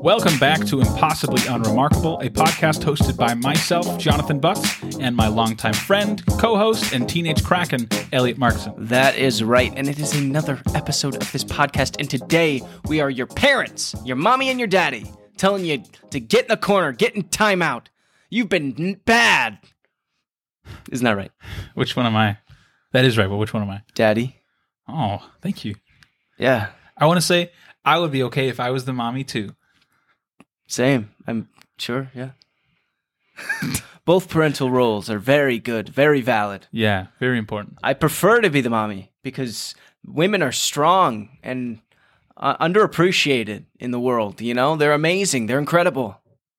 Welcome back to Impossibly Unremarkable, a podcast hosted by myself, Jonathan Butts, and my longtime friend, co-host, and teenage kraken, Elliot Markson. That is right, and it is another episode of this podcast, and today we are your parents, your mommy and your daddy, telling you to get in the corner, get in timeout. You've been bad. Isn't that right? Which one am I? That is right, but which one am I? Daddy. Oh, thank you. Yeah. I want to say I would be okay if I was the mommy too. Same. I'm sure, yeah. Both parental roles are very good, very valid. Yeah, very important. I prefer to be the mommy because women are strong and underappreciated in the world, you know? They're amazing. They're incredible.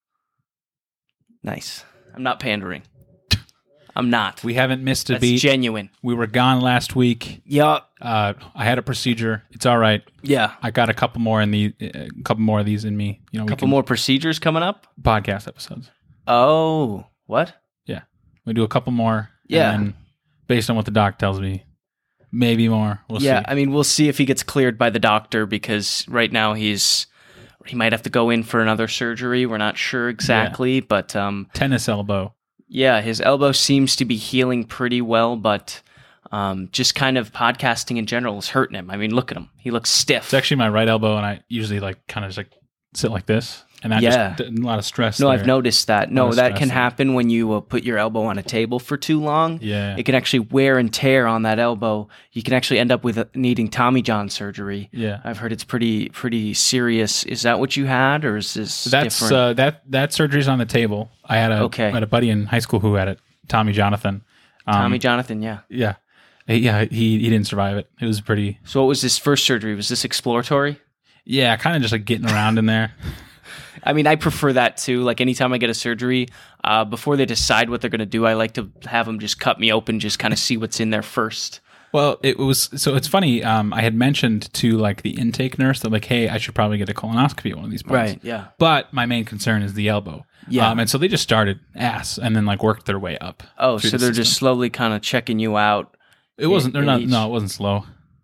Nice. I'm not pandering. I'm not. We haven't missed a That's beat. genuine. We were gone last week. Yeah. I had a procedure. It's all right. Yeah. I got a couple more of these in me. You know, A couple more procedures coming up? podcast episodes. Oh, what? Yeah, we do a couple more. Yeah. And then based on what the doc tells me, maybe more. We'll see. I mean, we'll see if he gets cleared by the doctor because right now he might have to go in for another surgery. We're not sure exactly, but Tennis elbow. yeah, his elbow seems to be healing pretty well, but just kind of podcasting in general is hurting him. I mean, look at him. He looks stiff. It's actually my right elbow, and I usually kind of sit like this, and that just a lot of stress. No, there. I've noticed that. No, of that stress can there. happen when you put your elbow on a table for too long. Yeah. It can actually wear and tear on that elbow. You can actually end up with needing Tommy John surgery. Yeah. I've heard it's pretty serious. Is that what you had, or is this That's different? that surgery's on the table. I had I had a buddy in high school who had it, Tommy Jonathan. Tommy Jonathan, yeah. Yeah. He didn't survive it. It was pretty. So what was this first surgery? Was this exploratory? Yeah, kind of just like getting around in there. I mean, I prefer that too. Like anytime I get a surgery, before they decide what they're going to do, I like to have them just cut me open, just kind of see what's in there first. Well, it's funny. I had mentioned to like the intake nurse that like, hey, I should probably get a colonoscopy at one of these points. Right, yeah. But my main concern is the elbow. Yeah. And so they just started ass and then like worked their way up. Oh, through so the they're system. just slowly kind of checking you out. It wasn't. They're in not. each- No, it wasn't slow.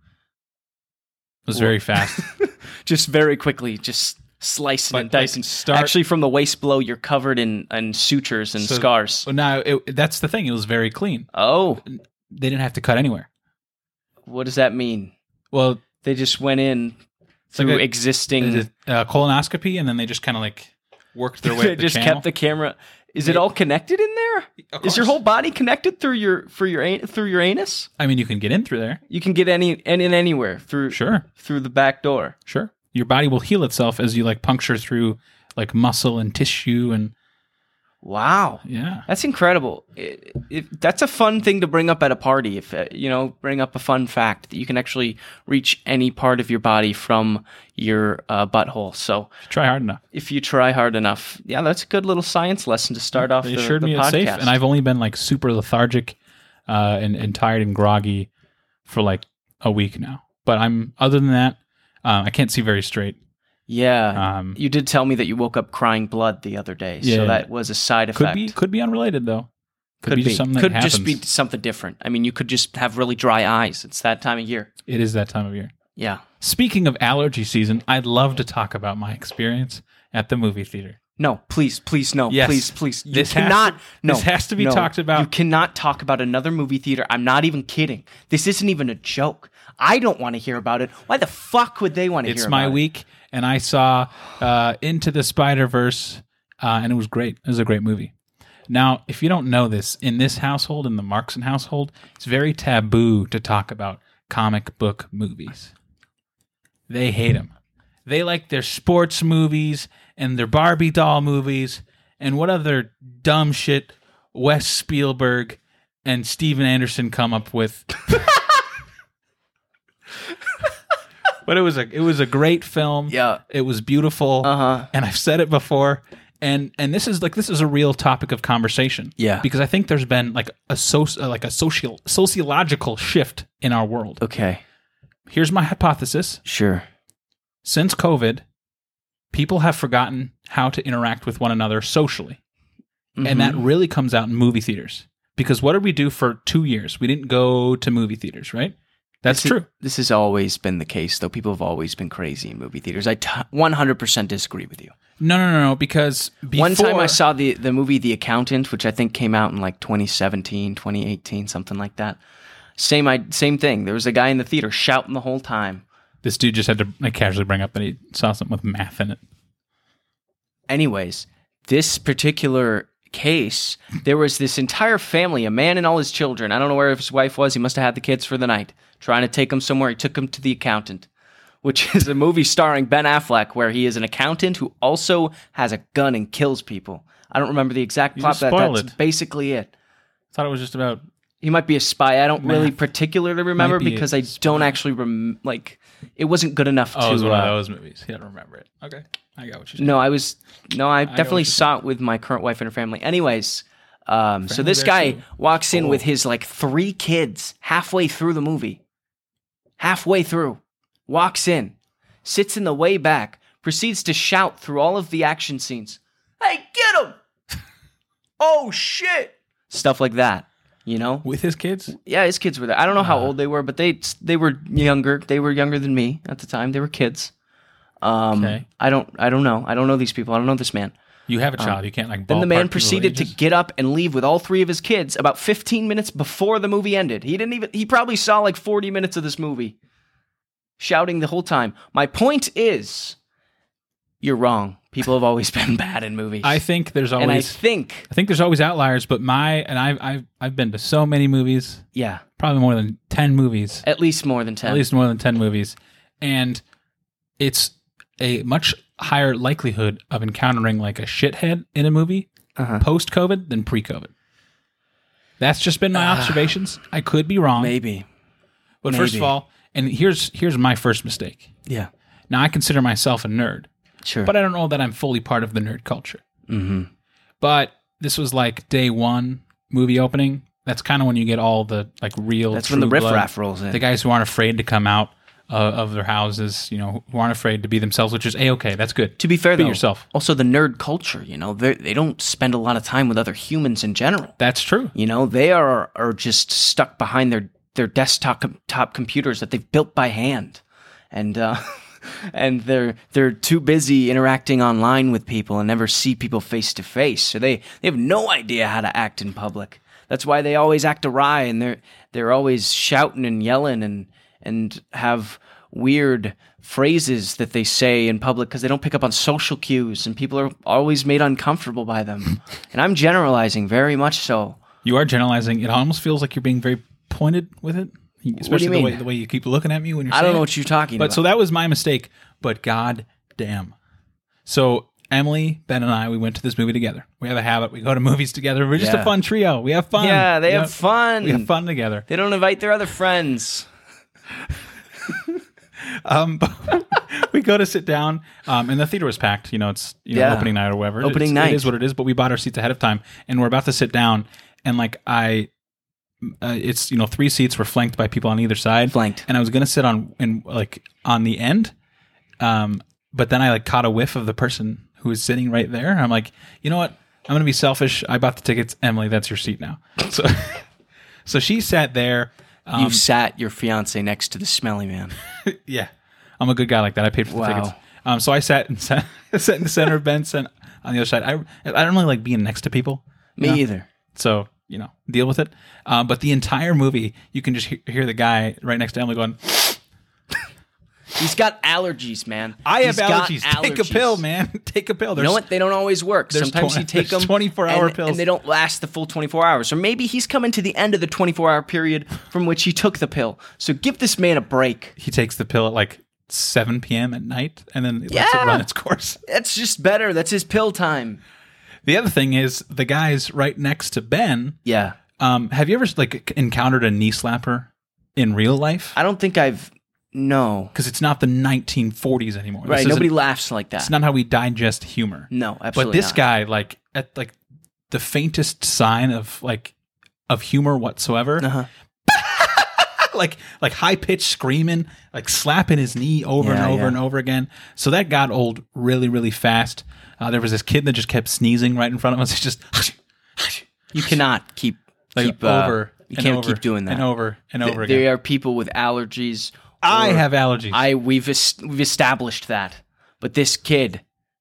It was very fast. Just very quickly, just slicing But, and dicing. like, Actually, from the waist below, you're covered in sutures and scars. So now that's the thing. It was very clean. Oh, They didn't have to cut anywhere. what does that mean? Well, They just went in through like existing. colonoscopy, and then they just kind of like worked their way. They up the just channel. kept the camera. Is it all connected in there? Of Is your course. whole body connected through your anus? I mean, you can get in through there. You can get in anywhere through through the back door. Sure. Your body will heal itself as you like puncture through like muscle and tissue and Wow. yeah. That's incredible. That's a fun thing to bring up at a party. If bring up a fun fact that you can actually reach any part of your body from your butthole. So Try hard enough. if you try hard enough, yeah, that's a good little science lesson to start off They the assured me podcast. it's safe, and I've only been like super lethargic and tired and groggy for like a week now. But other than that, I can't see very straight. Yeah, you did tell me that you woke up crying blood the other day, Yeah. so that was a side effect. Could be unrelated though. Could be just something that could happens. just be something different. I mean, you could just have really dry eyes. It's that time of year. It is that time of year. Yeah. Speaking of allergy season, I'd love to talk about my experience at the movie theater. No, please, no, Yes. please. You This has cannot. to- this has to be talked about. You cannot talk about another movie theater. I'm not even kidding. This isn't even a joke. I don't want to hear about it. Why the fuck would they want to hear It's about my it? week, and I saw Into the Spider-Verse, and it was great. It was a great movie. Now, if you don't know this, in this household, in the Markson household, it's very taboo to talk about comic book movies. They hate them. They like their sports movies and their Barbie doll movies and what other dumb shit Wes Spielberg and Steven Anderson come up with. But it was a great film. Yeah. It was beautiful. Uh-huh. And I've said it before. And this is a real topic of conversation. Yeah. Because I think there's been like a sociological shift in our world. Okay. Here's my hypothesis. Sure. Since COVID, people have forgotten how to interact with one another socially. Mm-hmm. And that really comes out in movie theaters. Because what did we do for 2 years? We didn't go to movie theaters, right? That's true. This has always been the case, though. People have always been crazy in movie theaters. I 100% disagree with you. No, because before... One time I saw the movie The Accountant, which I think came out in like 2017, 2018, something like that. Same thing. There was a guy in the theater shouting the whole time. This dude just had to like casually bring up that he saw something with math in it. Anyways, this particular case, there was this entire family, a man and all his children. I don't know where his wife was. He must have had the kids for the night, trying to take them somewhere. He took them to The Accountant, which is a movie starring Ben Affleck, where he is an accountant who also has a gun and kills people. I don't remember the exact plot, but that's basically it. I thought it was just about... He might be a spy. I don't math. really particularly remember because I don't actually it wasn't good enough to... Oh, it was one of those movies. He doesn't remember it. Okay. I got what you're saying. I definitely saw it with my current wife and her family. Anyways, so this guy walks in with his like 3 kids halfway through the movie. Halfway through. Walks in. Sits in the way back. Proceeds to shout through all of the action scenes. Hey, get him! Oh, shit! Stuff like that. You know, with his kids. Yeah, his kids were there. I don't know how old they were, but they were younger. They were younger than me at the time. They were kids. Okay. I don't know. I don't know these people. I don't know this man. You have a child. You can't like. Then the man proceeded to get up and leave with all 3 of his kids about 15 minutes before the movie ended. He probably saw like 40 minutes of this movie, shouting the whole time. My point is, you're wrong. People have always been bad in movies. I think there's always, and I think there's always outliers. But I've been to so many movies. Yeah, probably more than 10 movies. At least more than 10. At least more than 10 movies, and it's a much higher likelihood of encountering like a shithead in a movie post-COVID than pre-COVID. That's just been my observations. I could be wrong, maybe. But first of all, and here's my first mistake. Yeah. Now I consider myself a nerd. Sure. But I don't know that I'm fully part of the nerd culture. Mm-hmm. But this was like day 1 movie opening. That's kind of when you get all the like real. That's when the riffraff rolls in. The guys who aren't afraid to come out of their houses, you know, who aren't afraid to be themselves, which is A-okay. That's good. To be fair, be though, yourself. Also the nerd culture, you know, they don't spend a lot of time with other humans in general. That's true. You know, they are just stuck behind their desktop top computers that they've built by hand, and they're too busy interacting online with people and never see people face to face. So they have no idea how to act in public. That's why they always act awry, and they're always shouting and yelling and have weird phrases that they say in public because they don't pick up on social cues, and people are always made uncomfortable by them. And I'm generalizing very much so. You are generalizing. It almost feels like you're being very pointed with it. Especially the way you keep looking at me when you're saying I don't know what you're talking about. But so that was my mistake. But god damn. So Emily, Ben, and I, we went to this movie together. We have a habit. We go to movies together. We're just a fun trio. We have fun. Yeah, they have fun. We have fun together. They don't invite their other friends. We go to sit down, and the theater was packed. You know, it's opening night or whatever. Opening night. It is what it is. But we bought our seats ahead of time, and we're about to sit down, and like it's 3 seats were flanked by people on either side. Flanked. And I was gonna sit on the end, but then I like caught a whiff of the person who was sitting right there. I'm like, you know what? I'm gonna be selfish. I bought the tickets. Emily, that's your seat now. So she sat there. You sat your fiance next to the smelly man. Yeah, I'm a good guy like that. I paid for the tickets. So I sat in the center of Ben, sat on the other side. I don't really like being next to people. Me either. So deal with it. But the entire movie, you can just hear the guy right next to Emily going. He's got allergies, man. I have allergies. Take a pill, man. Take a pill. You know what? They don't always work. Sometimes you take them 24-hour pills. And they don't last the full 24 hours. Or maybe he's coming to the end of the 24-hour period from which he took the pill. So give this man a break. He takes the pill at like 7 p.m. at night and then lets it run its course. That's just better. That's his pill time. The other thing is the guys right next to Ben. Yeah. Have you ever encountered a knee slapper in real life? I don't think No. Because it's not the 1940s anymore. Right, nobody laughs like that. It's not how we digest humor. No, absolutely But this guy, at the faintest sign of humor whatsoever, like high-pitched screaming, like slapping his knee over and over and over again. So that got old really, really fast. There was this kid that just kept sneezing right in front of us. It's just... You cannot keep over. You can't keep doing that. And over and over again. There are people with allergies. I have allergies. We've established that. But this kid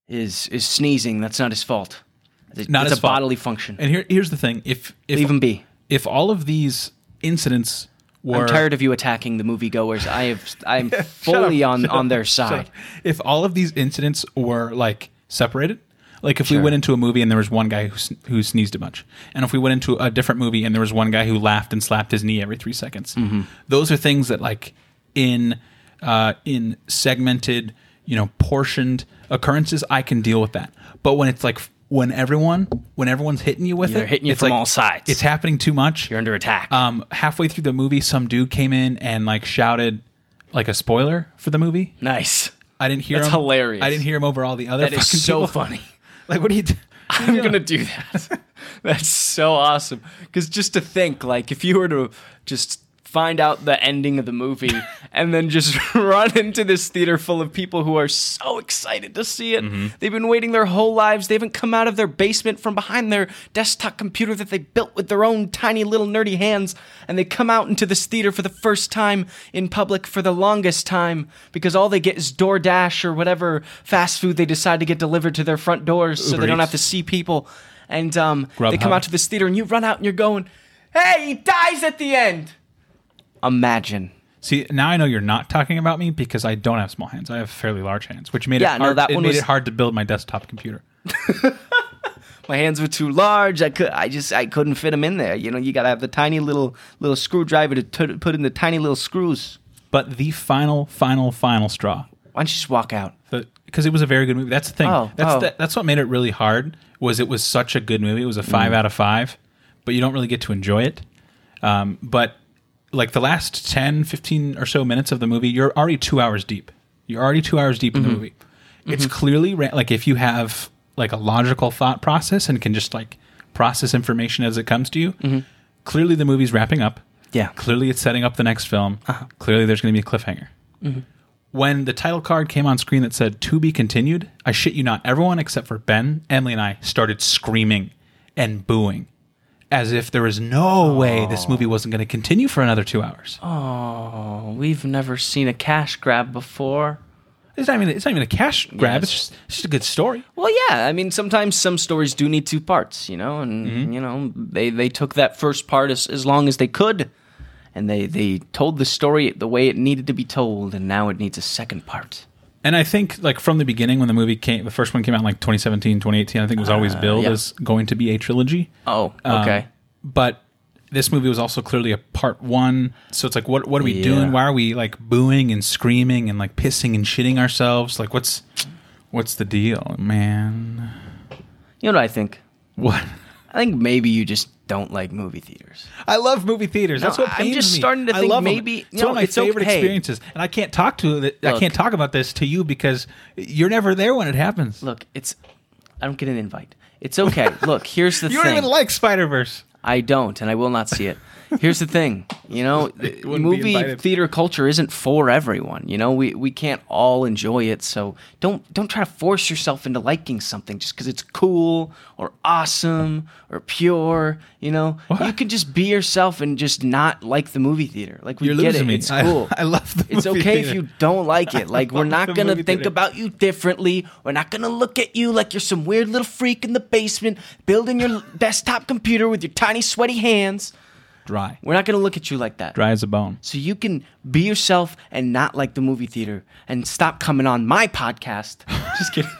is sneezing, that's not his fault. Not it's his a fault. bodily function. And here's the thing: if Leave him be. if all of these incidents were I'm tired of you attacking the moviegoers. I'm fully on their side. If all of these incidents were like separated, like if we went into a movie and there was one guy who sneezed a bunch, and if we went into a different movie and there was one guy who laughed and slapped his knee every 3 seconds, those are things that like in segmented, portioned occurrences, I can deal with that. But when it's like when everyone's hitting you with They're hitting you it's from like, all sides. It's happening too much. You're under attack. Halfway through the movie, some dude came in and like shouted like a spoiler for the movie. Nice. I didn't hear That's him. hilarious. I didn't hear him over all the other That fucking is so people. funny. Like, what are you doing? I'm going to do that. That's so awesome. Because just to think, like, if you were to just find out the ending of the movie and then just run into this theater full of people who are so excited to see it. They've been waiting their whole lives. They haven't come out of their basement from behind their desktop computer that they built with their own tiny little nerdy hands. And they come out into this theater for the first time in public for the longest time because all they get is DoorDash or whatever fast food they decide to get delivered to their front doors so Uber they don't Eats. have to see people. And they come Grubhub. out to this theater and you run out and you're going, hey, he dies at the end. Imagine. See, now I know you're not talking about me because I don't have small hands. I have fairly large hands, which made Yeah, it no, hard. that It one made was- it hard to build my desktop computer. My hands were too large. I couldn't fit them in there. You got to have the tiny little screwdriver to put in the tiny little screws. But the final straw, Why don't you just walk out? because it was a very good movie. That's the thing. Oh, That's what made it really hard. Was it was such a good movie. It was a 5 out of 5, but you don't really get to enjoy it. But like the last 10, 15 or so minutes of the movie, you're already 2 hours deep. You're already 2 hours deep in the movie. It's clearly like if you have like a logical thought process and can just like process information as it comes to you. Clearly the movie's wrapping up. Yeah. Clearly it's setting up the next film. Clearly there's going to be a cliffhanger. When the title card came on screen that said "To be continued," I shit you not, everyone except for Ben, Emily, and I started screaming and booing as if there was no way this movie wasn't going to continue for another 2 hours. Oh, we've never seen a cash grab before. It's not even a cash grab. It's just a good story. Well, yeah. I mean, sometimes some stories do need 2 parts, and they took that first part as long as they could, and they told the story the way it needed to be told, and now it needs a second part. And I think like from the beginning when the first one came out in like 2017, 2018, I think it was always billed as going to be a trilogy. Oh, okay. But this movie was also clearly a part 1. So it's like, what are we doing? Why are we like booing and screaming and like pissing and shitting ourselves? Like what's the deal, man? You know what I think? What? I think maybe you just don't like movie theaters. I love movie theaters. That's No, what I'm pains just me. starting to I think love 'em. maybe- it's one of my it's favorite okay. experiences, and I can't talk about this to you because you're never there when it happens. Look, I don't get an invite. It's okay. Look, here's the You thing. don't even like Spider-Verse. I don't, and I will not see it. Here's the thing, wouldn't be movie invited. theater culture isn't for everyone. We can't all enjoy it, so don't try to force yourself into liking something just because it's cool or awesome or pure. You can just be yourself and just not like the movie theater. Like we You're get losing it. me. It's cool. I love the It's movie okay theater. if you don't like it. Like we're love not the gonna movie think theater. about you differently. We're not gonna look at you like you're some weird little freak in the basement building your desktop computer with your tiny sweaty hands. Dry. We're not going to look at you like that. Dry as a bone. So you can be yourself and not like the movie theater and stop coming on my podcast. Just kidding.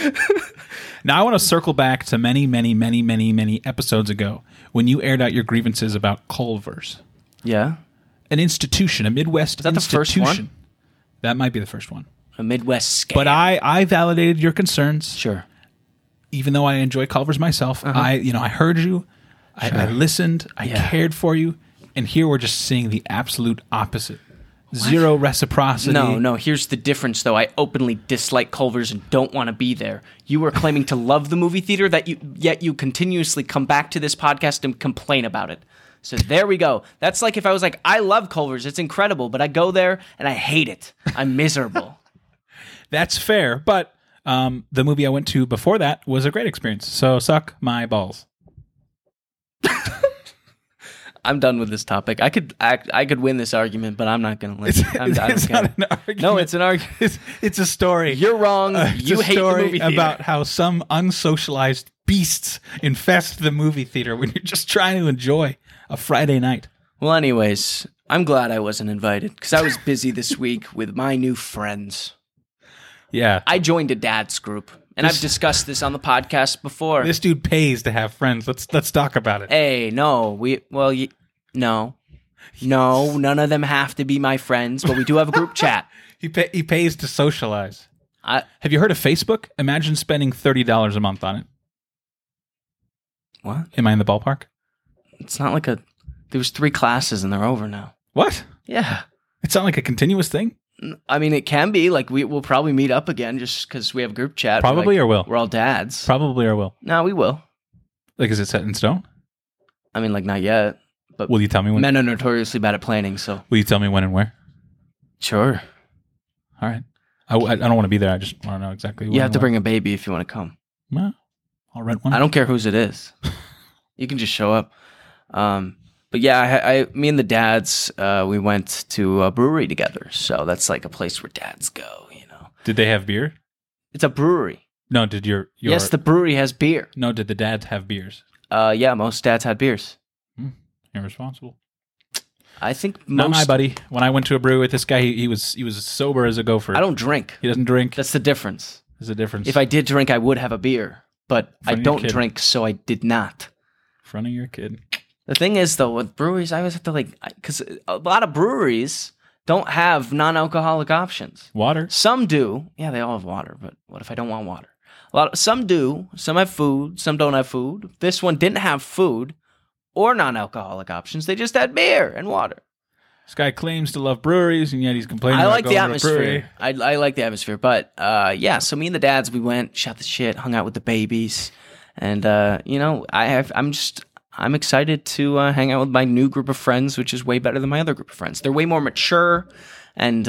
Now I want to circle back to many, many, many, many, many episodes ago when you aired out your grievances about Culver's. Yeah. An institution, a Midwest that the first institution. one? That might be the first one. A Midwest scam. But I validated your concerns. Sure. Even though I enjoy Culver's myself, I heard you. I listened. I cared for you. And here we're just seeing the absolute opposite. Zero reciprocity. No. Here's the difference, though. I openly dislike Culver's and don't want to be there. You are claiming to love the movie theater, yet you continuously come back to this podcast and complain about it. So there we go. That's like if I was like, I love Culver's. It's incredible. But I go there and I hate it. I'm miserable. That's fair. But the movie I went to before that was a great experience. So suck my balls. I'm done with this topic. I could win this argument, but I'm not going to win. It's not an argument. No, it's an argument. It's a story. You're wrong. You hate the movie theater. About how some unsocialized beasts infest the movie theater when you're just trying to enjoy a Friday night. Well, anyways, I'm glad I wasn't invited because I was busy this week with my new friends. Yeah. I joined a dad's group, and I've discussed this on the podcast before. This dude pays to have friends. Let's talk about it. Hey, no. No, none of them have to be my friends, but we do have a group chat. He pays to socialize. Have you heard of Facebook? Imagine spending $30 a month on it. What? Am I in the ballpark? It's not like there was 3 classes and they're over now. What? Yeah. It's not like a continuous thing? I mean, it can be. Like, we'll probably meet up again just because we have a group chat. Probably or will? We're all dads. Probably or will? No, we will. Like, is it set in stone? I mean, like, not yet. But will you tell me when? Men are notoriously bad at planning, so. Will you tell me when and where? Sure. All right. I don't want to be there. I just want to know exactly when. You have to bring a baby if you want to come. Well, I'll rent one. I don't care whose it is. You can just show up. But yeah, me and the dads, we went to a brewery together. So that's like a place where dads go, you know. Did they have beer? It's a brewery. No, did your Yes, the brewery has beer. No, did the dads have beers? Yeah, most dads had beers. Irresponsible. I think not my buddy. When I went to a brewery with this guy, he was sober as a gopher. I don't drink. He doesn't drink. That's the difference. There's a difference. If I did drink, I would have a beer, but I don't drink, so I did not. In front of your kid. The thing is, though, with breweries, I always have to because a lot of breweries don't have non-alcoholic options. Water. Some do. Yeah, they all have water, but what if I don't want water? Some do. Some have food. Some don't have food. This one didn't have food or non-alcoholic options. They just had beer and water. This guy claims to love breweries, and yet he's complaining I about like the going to a atmosphere. brewery. I like the atmosphere. But, yeah, so me and the dads, we went, shot the shit, hung out with the babies. And, you know, I'm excited to hang out with my new group of friends, which is way better than my other group of friends. They're way more mature, and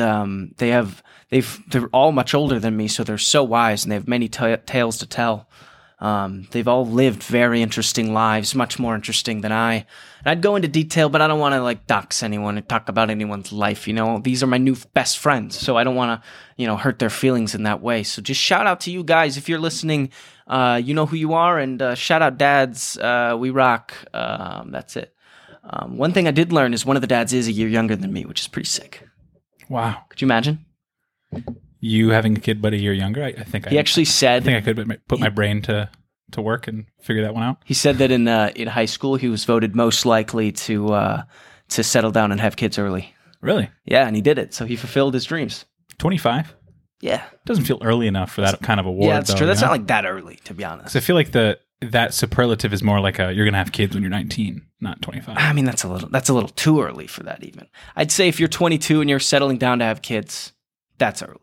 they're all much older than me, so they're so wise, and they have many tales to tell. They've all lived very interesting lives, much more interesting than I. And I'd go into detail, but I don't want to dox anyone and talk about anyone's life. You know, these are my new best friends, so I don't want to, hurt their feelings in that way. So just shout out to you guys if you're listening. You know who you are, and shout out dads. We rock. That's it. One thing I did learn is one of the dads is a year younger than me, which is pretty sick. Wow. Could you imagine? You having a kid but a year younger? I think he actually said. I think I could put my brain to work and figure that one out. He said that in high school he was voted most likely to settle down and have kids early. Really? Yeah, and he did it. So he fulfilled his dreams. 25? Yeah. Doesn't feel early enough for that kind of award. Yeah, that's true. That's not like that early, to be honest. So I feel like that superlative is more like you're gonna have kids when you're 19, not 25. I mean, that's a little too early for that. Even I'd say if you're 22 and you're settling down to have kids, that's early.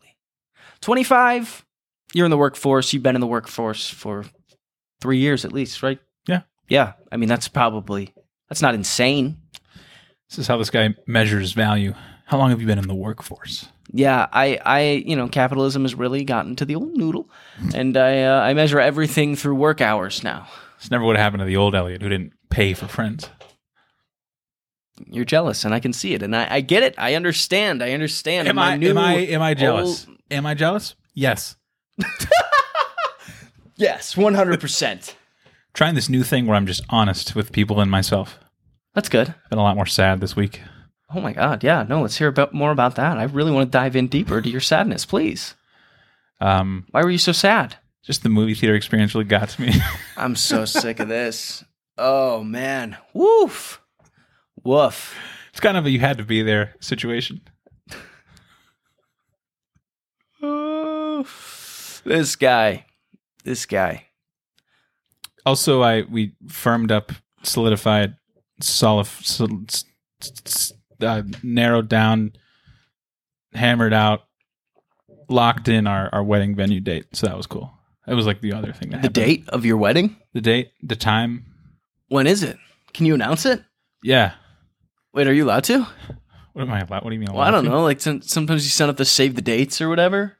25, you're in the workforce. You've been in the workforce for 3 years at least, right? Yeah. Yeah. I mean, that's not insane. This is how this guy measures value. How long have you been in the workforce? Yeah, I capitalism has really gotten to the old noodle, and I measure everything through work hours now. This never would have happened to the old Elliot who didn't pay for friends. You're jealous, and I can see it, and I get it. I understand. Am I jealous? Am I jealous? Yes. Yes, 100%. Trying this new thing where I'm just honest with people and myself. That's good. Been a lot more sad this week. Oh my God, yeah. No, let's hear more about that. I really want to dive in deeper to your sadness, please. Why were you so sad? Just the movie theater experience really got to me. I'm so sick of this. Oh, man. Woof. Woof. It's kind of a you had to be there situation. This guy. Also, we firmed up, solidified, narrowed down, hammered out, locked in our wedding venue date. So that was cool. It was like the other thing that happened. The date of your wedding? The date, the time. When is it? Can you announce it? Yeah. Wait, are you allowed to? What am I allowed? What do you mean allowed? Well, I don't know. Like sometimes you send up the save the dates or whatever.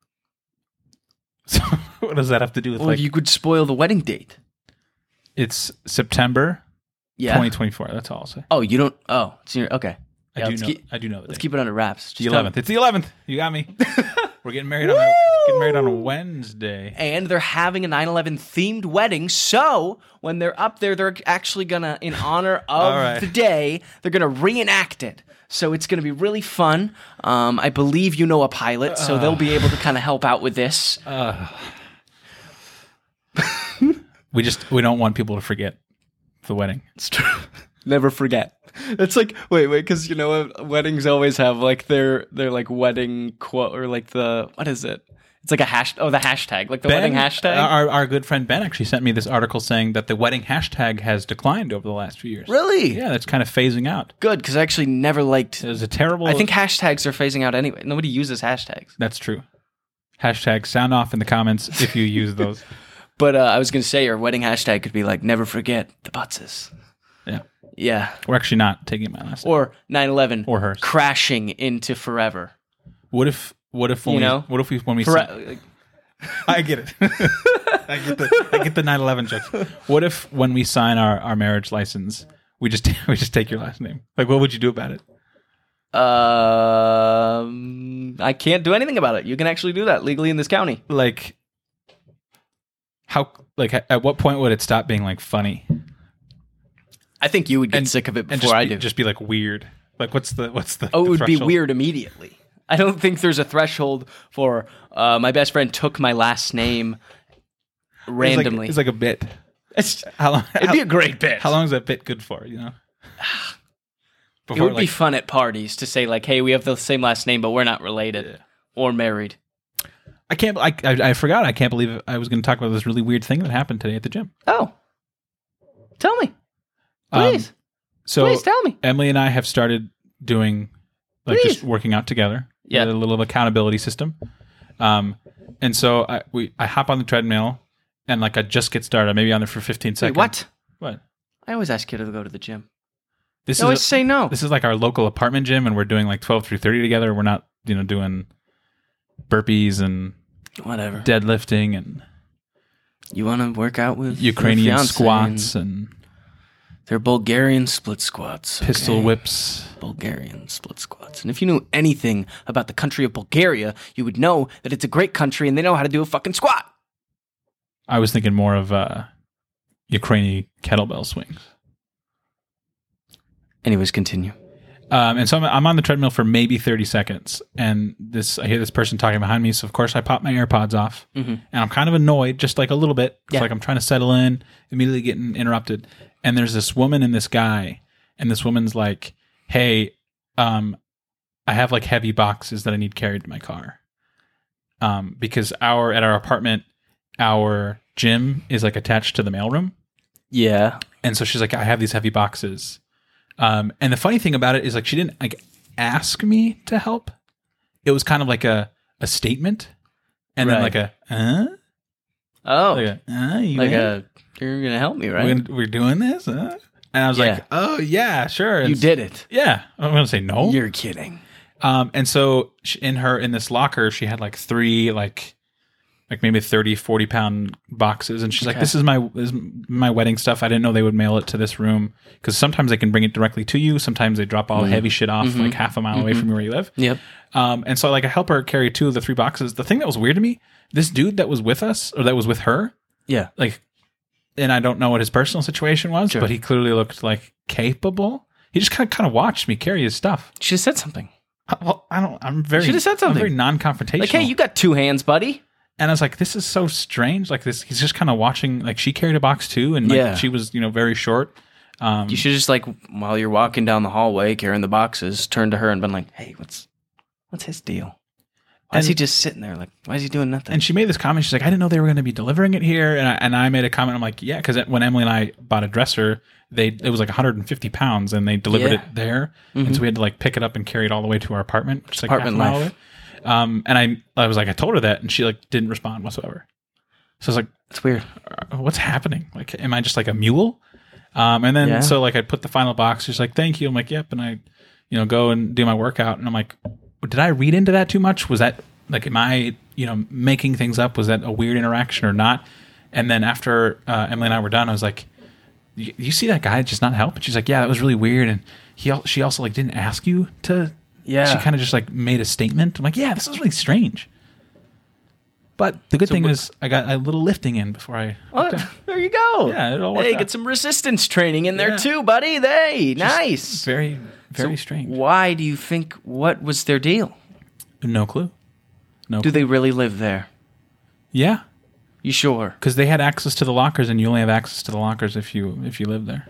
So what does that have to do with you could spoil the wedding date. It's September Yeah. 2024. That's all I'll say. Oh, you don't. Oh, so okay. Yeah, I let's do know. Let's keep it under wraps. the Just tell 11th. It's the 11th. You got me. We're getting married on a Wednesday. And they're having a 9/11 themed wedding. So when they're up there, they're actually gonna, in honor of the day, they're gonna reenact it. So it's gonna be really fun. I believe you know a pilot, so they'll be able to kind of help out with this. We don't want people to forget the wedding. It's true. Never forget. It's like wait, because you know weddings always have like their like wedding quote or like what is it? It's like the hashtag, like the wedding hashtag. Our good friend Ben actually sent me this article saying that the wedding hashtag has declined over the last few years. Really? Yeah, that's kind of phasing out. Good, because I actually never liked. It was a terrible. I think hashtags are phasing out anyway. Nobody uses hashtags. That's true. Hashtag sound off in the comments if you use those. But I was going to say your wedding hashtag could be like never forget the Buttses. Yeah. Yeah. We're actually not taking my last name. Or 9/11 or hers crashing into forever. What if when we I get it. I get the 9/11 jokes. What if when we sign our marriage license, we just take your last name? Like, what would you do about it? I can't do anything about it. You can actually do that legally in this county. Like, how? Like, at what point would it stop being like funny? I think you would get sick of it before I do. Just be like weird. Like, what's the? Oh, it would threshold? be weird immediately. I don't think there's a threshold for my best friend took my last name randomly. It's like a bit. It'd be a great bit. How long is that bit good for? You know, it would be fun at parties to say like, "Hey, we have the same last name, but we're not related or married." I forgot. I can't believe I was going to talk about this really weird thing that happened today at the gym. Oh, tell me, please. Please tell me. Emily and I have started doing just working out together. Yeah, a little accountability system. And so I hop on the treadmill and like I just get started. Maybe on there for 15 seconds. Wait, what? I always ask you to go to the gym. You always say no. This is like our local apartment gym, and we're doing like 12 through 30 together. We're not doing burpees and whatever deadlifting and you want to work out with Ukrainian squats and they're Bulgarian split squats, pistol whips. Bulgarian split squats. And if you knew anything about the country of Bulgaria, you would know that it's a great country and they know how to do a fucking squat. I was thinking more of Ukrainian kettlebell swings. Anyways, continue. And so I'm on the treadmill for maybe 30 seconds, and I hear this person talking behind me. So of course I pop my AirPods off, and I'm kind of annoyed, just like a little bit. It's like I'm trying to settle in, immediately getting interrupted. And there's this woman and this guy, and this woman's like, "Hey, I have like heavy boxes that I need carried to my car, because at our apartment, our gym is like attached to the mailroom. Yeah, and so she's like, I have these heavy boxes." And the funny thing about it is like she didn't like ask me to help. It was kind of like a statement, and then like a you're gonna help me, right? We're doing this, and I was like, oh yeah, sure. You did it. Yeah, I'm gonna say no. You're kidding. And so in this locker, she had like 3 like maybe 30, 40 pound boxes. And she's like, this is my wedding stuff. I didn't know they would mail it to this room. Cause sometimes they can bring it directly to you. Sometimes they drop all the heavy shit off like half a mile away from where you live. Yep. And so like I help her carry 2 of the 3 boxes. The thing that was weird to me, this dude that was with us or that was with her. Yeah. Like, and I don't know what his personal situation was, but he clearly looked like capable. He just kind of watched me carry his stuff. Should have said something. Well, I'm very, should have said something. I'm very non-confrontational. Like, hey, you got 2 hands, buddy. And I was like, this is so strange. Like this, he's just kind of watching, like she carried a box too. And like she was, very short. You should just like, while you're walking down the hallway carrying the boxes, turn to her and been like, hey, what's his deal? Why is he just sitting there? Like, why is he doing nothing? And she made this comment. She's like, I didn't know they were going to be delivering it here. And I made a comment. I'm like, yeah, because when Emily and I bought a dresser, it was like 150 pounds and they delivered it there. And so we had to like pick it up and carry it all the way to our apartment, which is like apartment half a mile life. away. And I was like, I told her that, and she like didn't respond whatsoever. So I was like, that's weird. What's happening? Like, am I just like a mule? And then so like I put the final box. She's like, thank you. I'm like, yep. And I, go and do my workout. And I'm like, did I read into that too much? Was that like, am I, making things up? Was that a weird interaction or not? And then after Emily and I were done, I was like, you see that guy just not help? And she's like, yeah, that was really weird. And she also like didn't ask you to. Yeah. She kind of just like made a statement. I'm like, yeah, this is really strange. But the good thing is I got a little lifting in before I. There you go. Yeah, it all worked Hey, out. get some resistance training in there too, buddy. Hey, nice. Very, very strange. Why do you think? What was their deal? No clue. No. Do they really live there? Yeah, You sure? because they had access to the lockers, and you only have access to the lockers if you live there.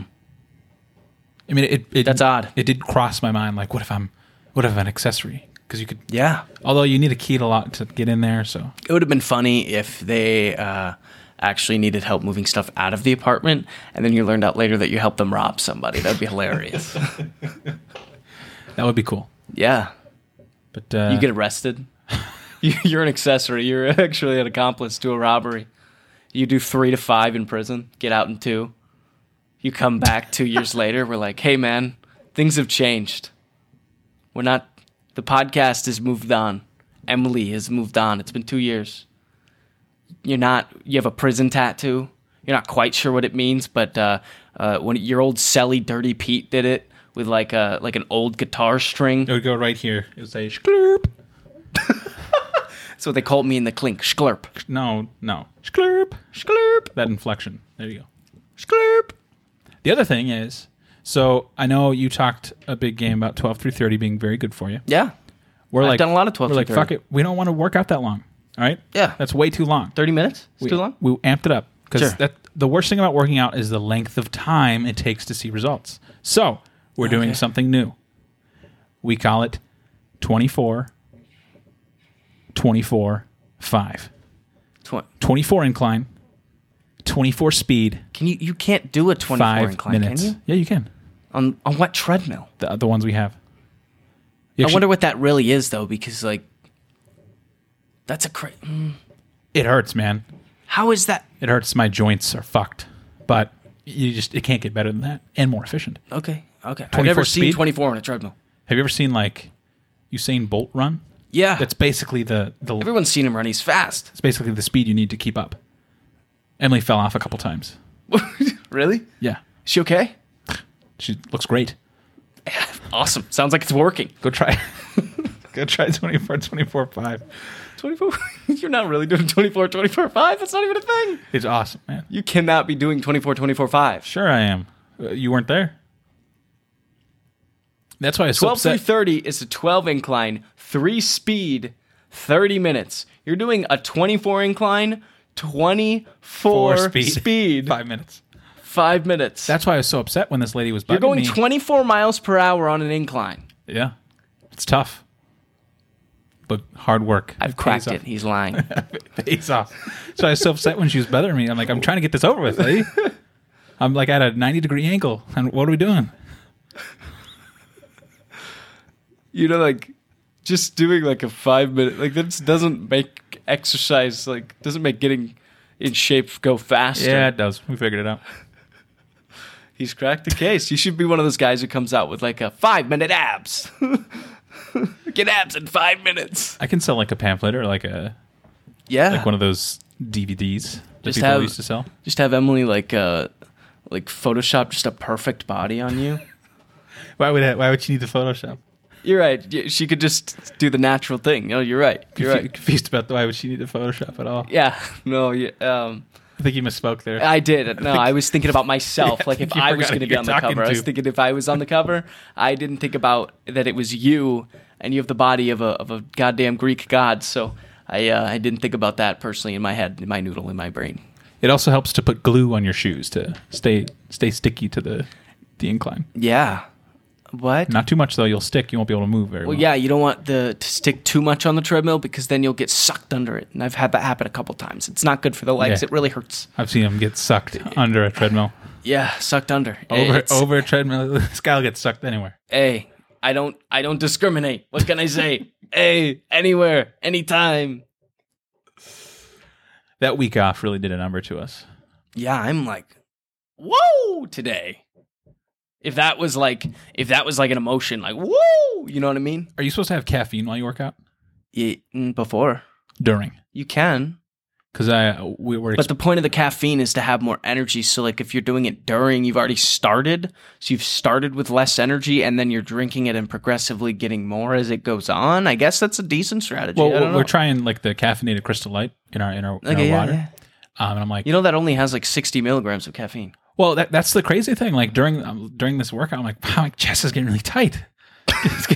I mean, it That's odd. It did cross my mind. Like, what if I'm an accessory? Because you could. Yeah. Although you need a key to get in there, so It would have been funny if they actually needed help moving stuff out of the apartment, and then you learned out later that you helped them rob somebody. That'd be hilarious. that would be cool. Yeah. But You get arrested. You're an accessory. You're actually an accomplice to a robbery. You do 3 to 5 in prison, get out in 2. You come back 2 years later. We're like, hey, man, things have changed. The podcast has moved on. Emily has moved on. It's been 2 years. You have a prison tattoo. You're not quite sure what it means, but when your old Selly Dirty Pete did it with like an old guitar string. it would go right here. It would say sklurp. That's what they called me in the clink. Sklurp. No, sklurp. Sklurp. That inflection. There you go. Sklurp. The other thing is, so I know you talked a big game about 12 through 30 being very good for you. Yeah. I've done a lot of 12 We're through like, 30. fuck it. We don't want to work out that long. All right? Yeah. That's way too long. 30 minutes? It's too long? We amped it up. Because Sure. the worst thing about working out is the length of time it takes to see results. So we're doing something new. We call it 24, 24, 5. 24 incline, 24 speed, You can't do a 24 5 incline, minutes. can you? Yeah, you can. On what treadmill? The ones we have. I wonder what that really is, though, because, like, that's It hurts, man. how is that? It hurts. My joints are fucked. But it can't get better than that and more efficient. Okay. I've 24 never seen speed? 24 on a treadmill. Have you ever seen like Usain Bolt run? Yeah. That's basically the Everyone's seen him run. He's fast. it's basically the speed you need to keep up. Emily fell off a couple times. Really? Yeah. Is she okay? She looks great. Awesome. Sounds like it's working. Go try. Go try 24, 24, 5. 24? You're not really doing 24, 24, 5? That's not even a thing. It's awesome, man. You cannot be doing 24, 24, 5. Sure I am. You weren't there? That's why I was so 12 through upset. 30 is a 12 incline, 3 speed, 30 minutes. You're doing a 24 incline, 24 speed. 5 minutes. 5 minutes. That's why I was so upset when this lady was bugging You're going me. 24 miles per hour on an incline. Yeah. It's tough. But hard work. I've cracked it. He's lying. Pays off. So I was so upset when she was bothering me. I'm like, I'm trying to get this over with, lady. I'm like at a 90-degree angle. And what are we doing? You know, like, just doing like a 5 minute, like, that doesn't make exercise, like, doesn't make getting in shape go faster. Yeah, it does. We figured it out. He's cracked the case. You should be one of those guys who comes out with like a 5 minute abs. Get abs in 5 minutes. I can sell like a pamphlet or like Yeah. one of those DVDs that Just people have- used to sell. Just have Emily like Photoshop just a perfect body on you. Why would she need the Photoshop? You're right. She could just do the natural thing. No, you're right. You're right. Confused about why would she need the Photoshop at all? Yeah. No. Yeah. I think you misspoke there. I did. No, I was thinking about myself. Yeah, I like if think you I was forgot going to who be you're on the talking cover, I was to. thinking if I was on the cover, I didn't think about that it was you, and you have the body of a goddamn Greek god. So I didn't think about that personally in my head, in my noodle, in my brain. It also helps to put glue on your shoes to stay sticky to the incline. Yeah. What? Not too much though. You'll stick. You won't be able to move very well. Well, yeah, you don't want to stick too much on the treadmill because then you'll get sucked under it. And I've had that happen a couple times. It's not good for the legs. Yeah. It really hurts. I've seen them get sucked under a treadmill. Yeah, sucked under. Over a treadmill. This guy will get sucked anywhere. Hey, I don't discriminate. What can I say? Hey, anywhere, anytime. That week off really did a number to us. Yeah, I'm like, whoa, today. If that was like an emotion, like whoa, you know what I mean? Are you supposed to have caffeine while you work out? Before During. you can. because we were. But the point of the caffeine is to have more energy. So, like, if you're doing it during, you've already started. So you've started with less energy, and then you're drinking it and progressively getting more as it goes on. I guess that's a decent strategy. I don't well, know. we're trying like the caffeinated Crystal Light in our water. Yeah. And I'm like, You know that only has like 60 milligrams of caffeine. well, that's the crazy thing. Like during this workout, I'm like, wow, my chest is getting really tight. Have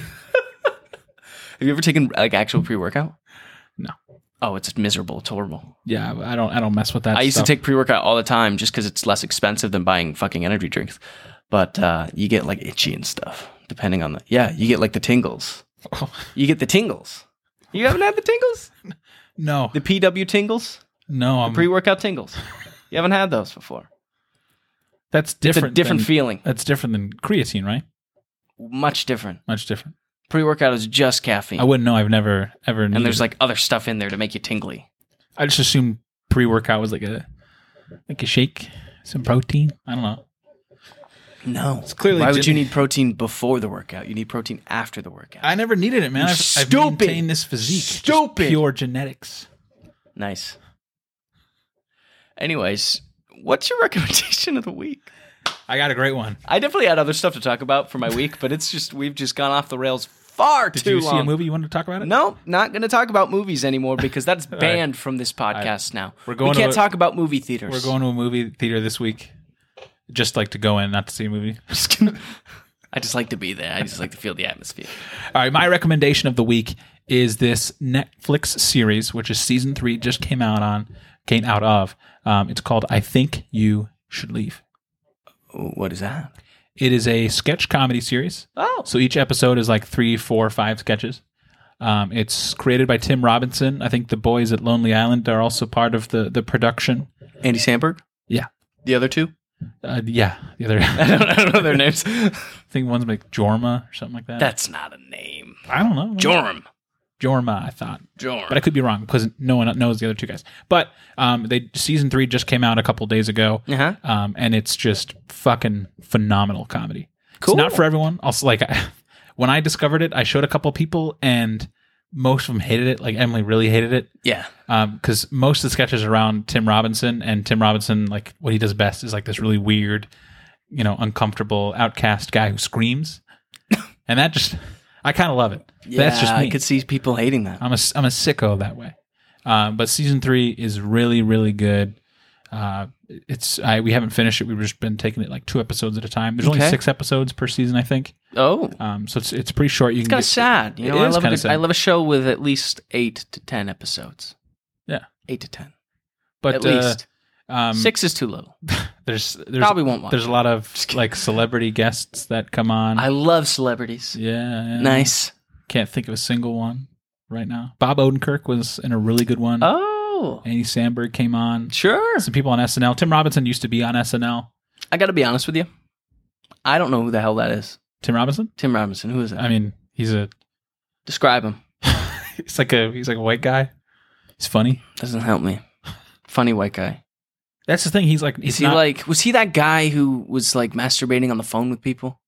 you ever taken like actual pre-workout? No. Oh, it's miserable. It's horrible. Yeah, I don't mess with that. I used to stuff. take pre-workout all the time just because it's less expensive than buying fucking energy drinks. But you get like itchy and stuff, depending on you get like the tingles. Oh. You get the tingles. You haven't had the tingles? No, The PW tingles? no, The pre-workout tingles. You haven't had those before. that's It's a different. different than, feeling. That's different than creatine, right? Much different. Much different. Pre-workout is just caffeine. I wouldn't know. I've never ever. And there's it. like other stuff in there to make you tingly. I just assumed pre-workout was like a shake, some protein. I don't know. No. It's clearly Why would gym- you need protein before the workout? You need protein after the workout. I never needed it, man. You I've stupid. maintained this physique. Just Stupid. pure genetics. Nice. Anyways, what's your recommendation of the week? I got a great one. I definitely had other stuff to talk about for my week, but it's just we've just gone off the rails far Did too you long. see a movie you wanted to talk about it? No, not going to talk about movies anymore because that's banned from this podcast now. We're going we can't to talk about movie theaters. We're going to a movie theater this week. Just like to go in, not to see a movie. I just like to be there. I just like to feel the atmosphere. All right, my recommendation of the week is this Netflix series, which is season 3, just came out of. It's called I Think You Should Leave. What is that? It is a sketch comedy series. Oh. So each episode is like 3, 4, 5 sketches. It's created by Tim Robinson. I think the boys at Lonely Island are also part of the production. Andy Samberg? Yeah. The other two? Yeah. The other, I don't know their names. I think one's like Jorma or something like that. That's not a name. I don't know. Jorma, I thought. Jorm. But I could be wrong because no one knows the other two guys. But season 3 just came out a couple days ago, Uh-huh. and it's just fucking phenomenal comedy. Cool. It's not for everyone. Also, like when I discovered it, I showed a couple people, and most of them hated it. Like Emily really hated it. Yeah. Because most of the sketches are around Tim Robinson, and Tim Robinson, like what he does best is like this really weird, uncomfortable, outcast guy who screams, and that just. I kind of love it. Yeah, That's just me. I could see people hating that. I'm a sicko that way. But season 3 is really, really good. We haven't finished it. We've just been taking it like 2 episodes at a time. There's only Okay. 6 episodes per season, I think. Oh. So it's pretty short. You It's can kind of sad. It I is love kinda sad. I love a show with at least 8 to 10 episodes. Yeah. 8 to 10. but At least. 6 6 is too little. there's Probably won't watch There's a it. lot of like celebrity guests that come on. I love celebrities. yeah. Nice. Can't think of a single one right now. Bob Odenkirk was in a really good one. Oh. Andy Samberg came on. Sure. Some people on SNL. Tim Robinson used to be on SNL. I got to be honest with you. I don't know who the hell that is. Tim Robinson? Tim Robinson. Who is that? I mean, he's Describe him. he's like a white guy. He's funny. Doesn't help me. Funny white guy. That's the thing. He's like, Is he like, was he that guy who was like masturbating on the phone with people?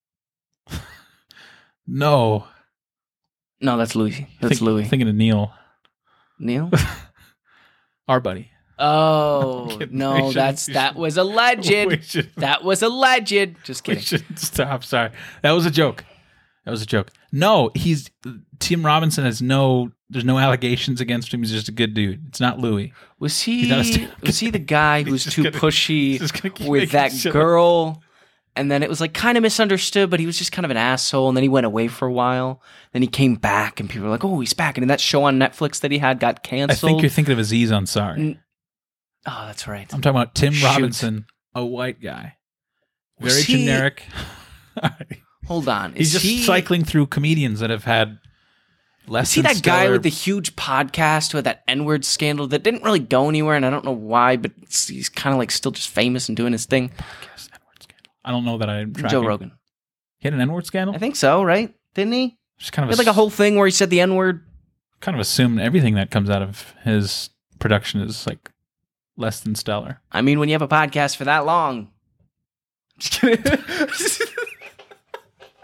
No. No, that's Louis. That's Louis. Thinking of Neil, Neil? our buddy. Oh, kidding. no, We that should- was alleged. We should, That was alleged. Just we kidding. should stop. Sorry. That was a joke. No, Tim Robinson there's no allegations against him. He's just a good dude. It's not Louis. Was He's not a he stand- was he the guy who was just too gonna- pushy just gonna keep with making that shit up. girl? And then it was like kind of misunderstood, but he was just kind of an asshole. And then he went away for a while. Then he came back, and people were like, "Oh, he's back!" And then that show on Netflix that he had got I canceled. think you're thinking of Aziz Ansari. Oh, that's right. I'm talking about Tim Shoot. Robinson, a white guy. Was Very he- generic. Hold on. He's Is just he, cycling through comedians that have had less Is he than that guy stellar- with the huge podcast who had that N-word scandal that didn't really go anywhere, and I don't know why, but he's kind of like still just famous and doing his thing? Podcast N-word scandal. I don't know that I'm tracking. Joe Rogan. He had an N-word scandal? I think so, right? Didn't he? Just kind He of had like a whole thing where he said the N-word. kind of assume everything that comes out of his production is like less than stellar. I mean, when you have a podcast for that long. Just kidding.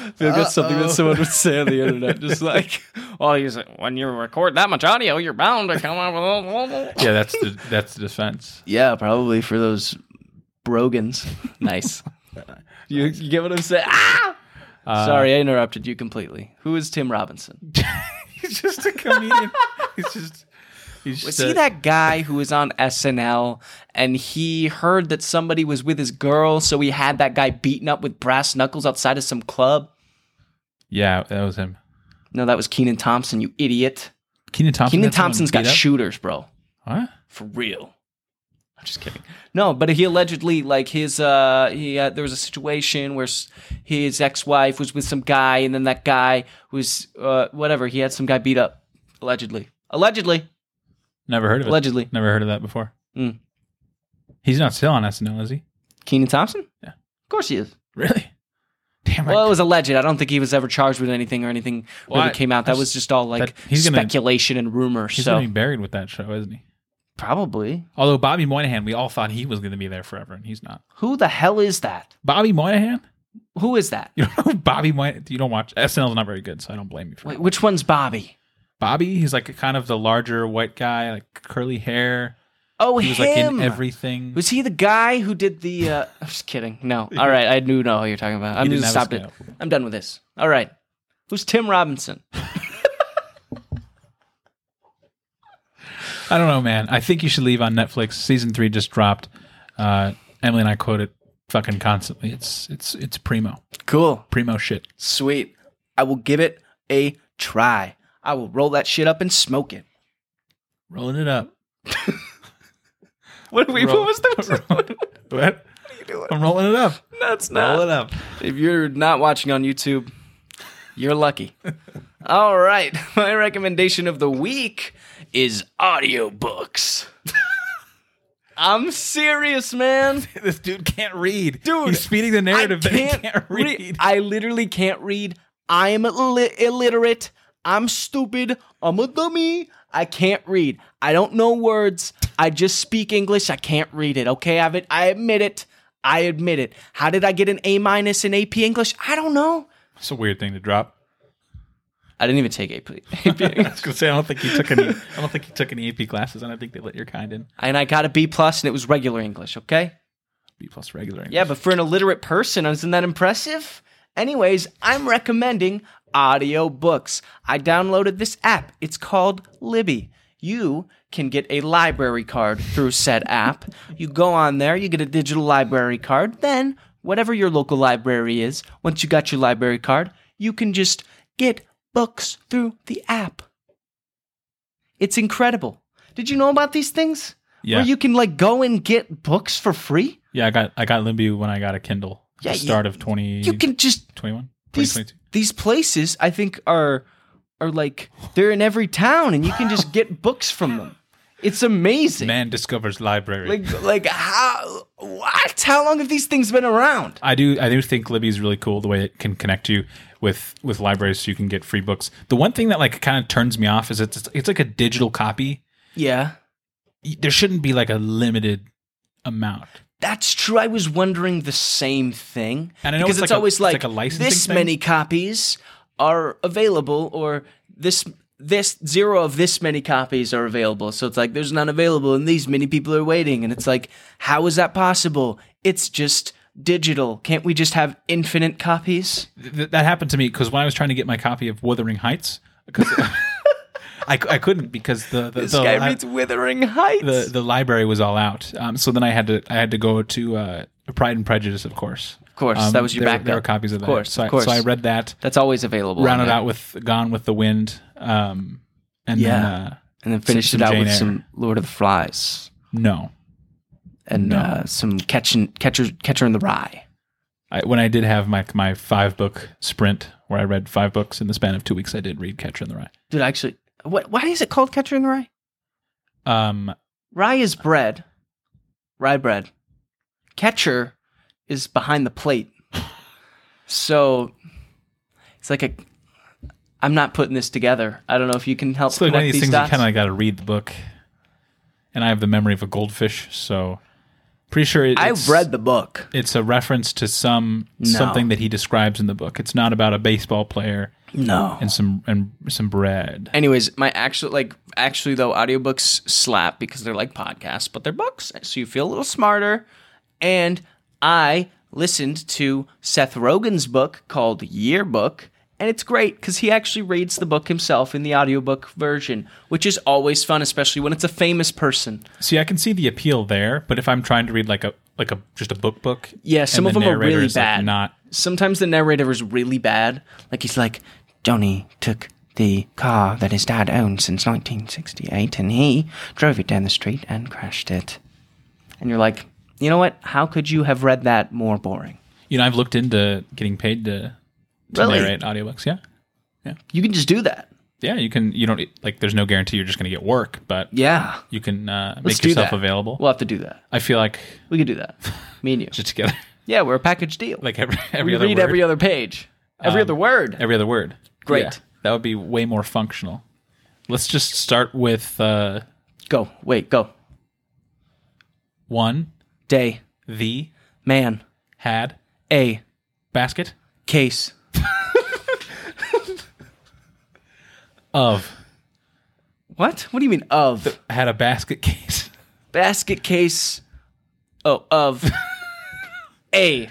feel like that's something that someone would say on the internet. Just like, well, you say, when you record that much audio, you're bound to come up with. Yeah, that's the defense. Yeah, probably for those brogans. Nice. You get what I'm saying? Ah! Sorry, I interrupted you completely. Who is Tim Robinson? He's just a comedian. Was he that guy who was on SNL and he heard that somebody was with his girl, so he had that guy beaten up with brass knuckles outside of some club? Yeah, that was him. No, that was Kenan Thompson, you idiot. Kenan Thompson's got shooters, bro. What? For real. I'm just kidding. No, but he allegedly, like, there was a situation where his ex-wife was with some guy, and then that guy was, he had some guy beat up. Allegedly. Never heard of it. Allegedly. Never heard of that before. He's not still on SNL, is he? Kenan Thompson? Yeah. Of course he is. Really? Damn. Well, it was alleged. I don't think he was ever charged with anything or anything really came out. That was just all, like, speculation and rumor. He's going to be buried with that show, isn't he? Probably. Although Bobby Moynihan, we all thought he was going to be there forever, and he's not. Who the hell is that? Bobby Moynihan? Who is that? You don't know Bobby Moynihan? You don't watch. SNL's not very good, so I don't blame you for Wait, which one's Bobby? Bobby, he's like kind of the larger white guy, like curly hair. Oh, he was him. like in everything. Was he the guy who did the... I'm just kidding. No. All right, I do know who you're talking about. I'm going to stop it. I'm done with this. All right. Who's Tim Robinson? I don't know, man. I think you should leave on Netflix. Season 3 just dropped. Emily and I quote it fucking constantly. It's primo. Cool. Primo shit. Sweet. I will give it a try. I will roll that shit up and smoke it. Rolling it up. What was that? What are you doing? I'm rolling it up. That's not. Roll it up. If you're not watching on YouTube, you're lucky. All right. My recommendation of the week is audiobooks. I'm serious, man. This dude can't read. Dude, he's speeding the narrative that he can't read. I literally can't read. I'm illiterate. I'm stupid. I'm a dummy. I can't read. I don't know words. I just speak English. I can't read it. Okay, I admit it. I admit it. How did I get an A- in AP English? I don't know. It's a weird thing to drop. I didn't even take AP. I was gonna say I don't think he took any AP classes. I don't think they let your kind in. And I got a B+ and it was regular English. Okay. B+ regular English. Yeah, but for an illiterate person, isn't that impressive? Anyways, I'm recommending audiobooks. I downloaded this app. It's called Libby. You can get a library card through said app. You go on there, you get a digital library card. Then, whatever your local library is, once you got your library card, you can just get books through the app. It's incredible. Did you know about these things? Yeah. Where you can like go and get books for free? Yeah, I got Libby when I got a Kindle. At the start of 20. You can just 21. These places, I think, are like they're in every town, and you can just get books from them. It's amazing. Man discovers library. Like how? What? How long have these things been around? I do think Libby is really cool the way it can connect you with libraries, so you can get free books. The one thing that like kind of turns me off is it's like a digital copy. Yeah. There shouldn't be like a limited amount. That's true. I was wondering the same thing. And I know because it's always like a licensing this thing. many copies are available, or this zero of this many copies are available. So it's like there's none available, and these many people are waiting. And it's like, how is that possible? It's just digital. Can't we just have infinite copies? That happened to me because when I was trying to get my copy of Wuthering Heights, because I couldn't because this guy reads Wuthering Heights. The library was all out. So then I had to go to Pride and Prejudice, of course. Of course, that was your backup. There were copies of that. Of course. So I read that. That's always available. Rounded out with Gone with the Wind, and then finished it out with some Lord of the Flies. No, and some Catcher in the Rye. When I did have my 5-book sprint where I read 5 books in the span of 2 weeks, I did read Catcher in the Rye. Dude, actually, why is it called Catcher in the Rye? Rye is bread. Rye bread. Catcher is behind the plate. So it's like I'm not putting this together. I don't know if you can help connect these things. dots. You kind of got to read the book. And I have the memory of a goldfish, so Pretty sure I've read the book. It's a reference to something that he describes in the book. It's not about a baseball player. No. And some bread. Anyways, my actually though, audiobooks slap because they're like podcasts, but they're books, so you feel a little smarter. And I listened to Seth Rogen's book called Yearbook, and it's great because he actually reads the book himself in the audiobook version, which is always fun, especially when it's a famous person. See, I can see the appeal there, but if I'm trying to read like just a book, yeah, some of them are really bad. Like Sometimes the narrator is really bad. Like he's like, Johnny took the car that his dad owned since 1968, and he drove it down the street and crashed it. And you're like, you know what? How could you have read that more boring? You know, I've looked into getting paid to narrate audiobooks. Yeah. You can just do that. Yeah, you can. You don't like. There's no guarantee you're just going to get work, but yeah, you can make yourself available. We'll have to do that. I feel like we could do that. Me and you just together. Yeah, we're a package deal. Like every we other read word. every other page, every other word. Every other word. Great. Yeah, that would be way more functional. Let's just start with go. Wait, go. One day. The man had a basket case of what? What do you mean of? Had a basket case. Basket case. Oh, of a.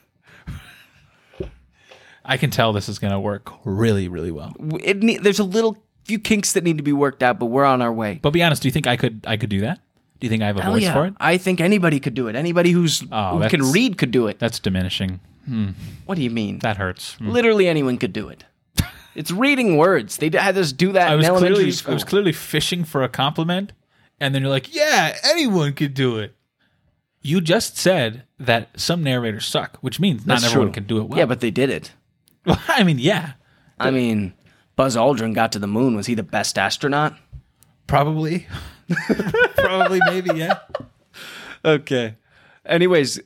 I can tell this is going to work really, really well. There's a few kinks that need to be worked out, but we're on our way. But be honest, do you think I could do that? Do you think I have a voice for it? I think anybody could do it. Anybody who can read could do it. That's diminishing. What do you mean? That hurts. Literally anyone could do it. It's reading words. They had us do that in elementary school. I was clearly fishing for a compliment, and then you're like, yeah, anyone could do it. You just said that some narrators suck, which means not everyone can do it well. Yeah, but they did it. Well, I mean, yeah. I mean, Buzz Aldrin got to the moon. Was he the best astronaut? Probably. Probably, maybe, yeah. Okay. Anyways,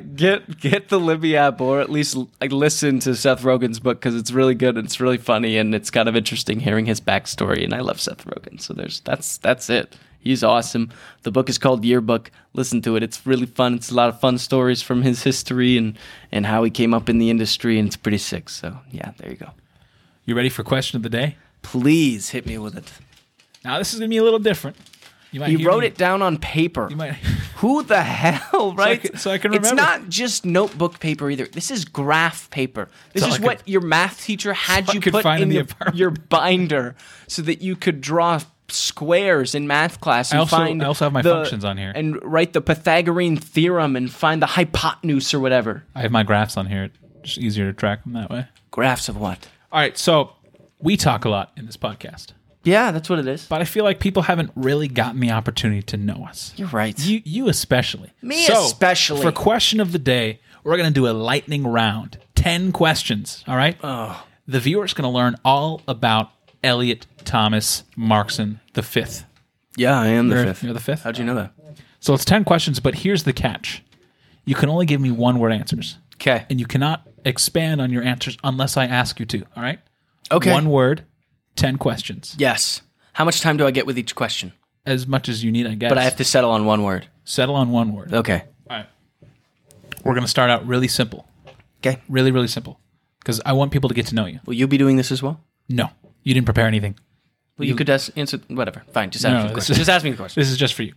get the Libby app, or at least listen to Seth Rogen's book because it's really good and it's really funny and it's kind of interesting hearing his backstory. And I love Seth Rogen, so that's it. He's awesome. The book is called Yearbook. Listen to it. It's really fun. It's a lot of fun stories from his history and how he came up in the industry, and it's pretty sick. So yeah, there you go. You ready for question of the day? Please hit me with it. Now this is gonna be a little different. He wrote it down on paper. Who the hell, right? So I can remember. It's not just notebook paper either. This is graph paper. This is what your math teacher had you put in your binder so that you could draw squares in math class. And I also have my functions on here. And write the Pythagorean theorem and find the hypotenuse or whatever. I have my graphs on here. It's just easier to track them that way. Graphs of what? All right, so we talk a lot in this podcast. Yeah, that's what it is. But I feel like people haven't really gotten the opportunity to know us. You're right. You especially. Me especially. For question of the day, we're going to do a lightning round. 10 questions, all right? Oh. The viewer's going to learn all about Elliot Thomas Markson V. Yeah, I am the fifth. You're the fifth? How'd you know that? So it's 10 questions, but here's the catch. You can only give me one-word answers. Okay. And you cannot expand on your answers unless I ask you to, all right? Okay. One word, 10 questions. Yes. How much time do I get with each question? As much as you need, I guess. But I have to settle on one word. Settle on one word. Okay. All right. We're going to start out really simple. Okay. Really, really simple. Because I want people to get to know you. Will you be doing this as well? No. You didn't prepare anything. Well, you could answer whatever. Fine. Just ask me the question. Just ask me the question. This is just for you.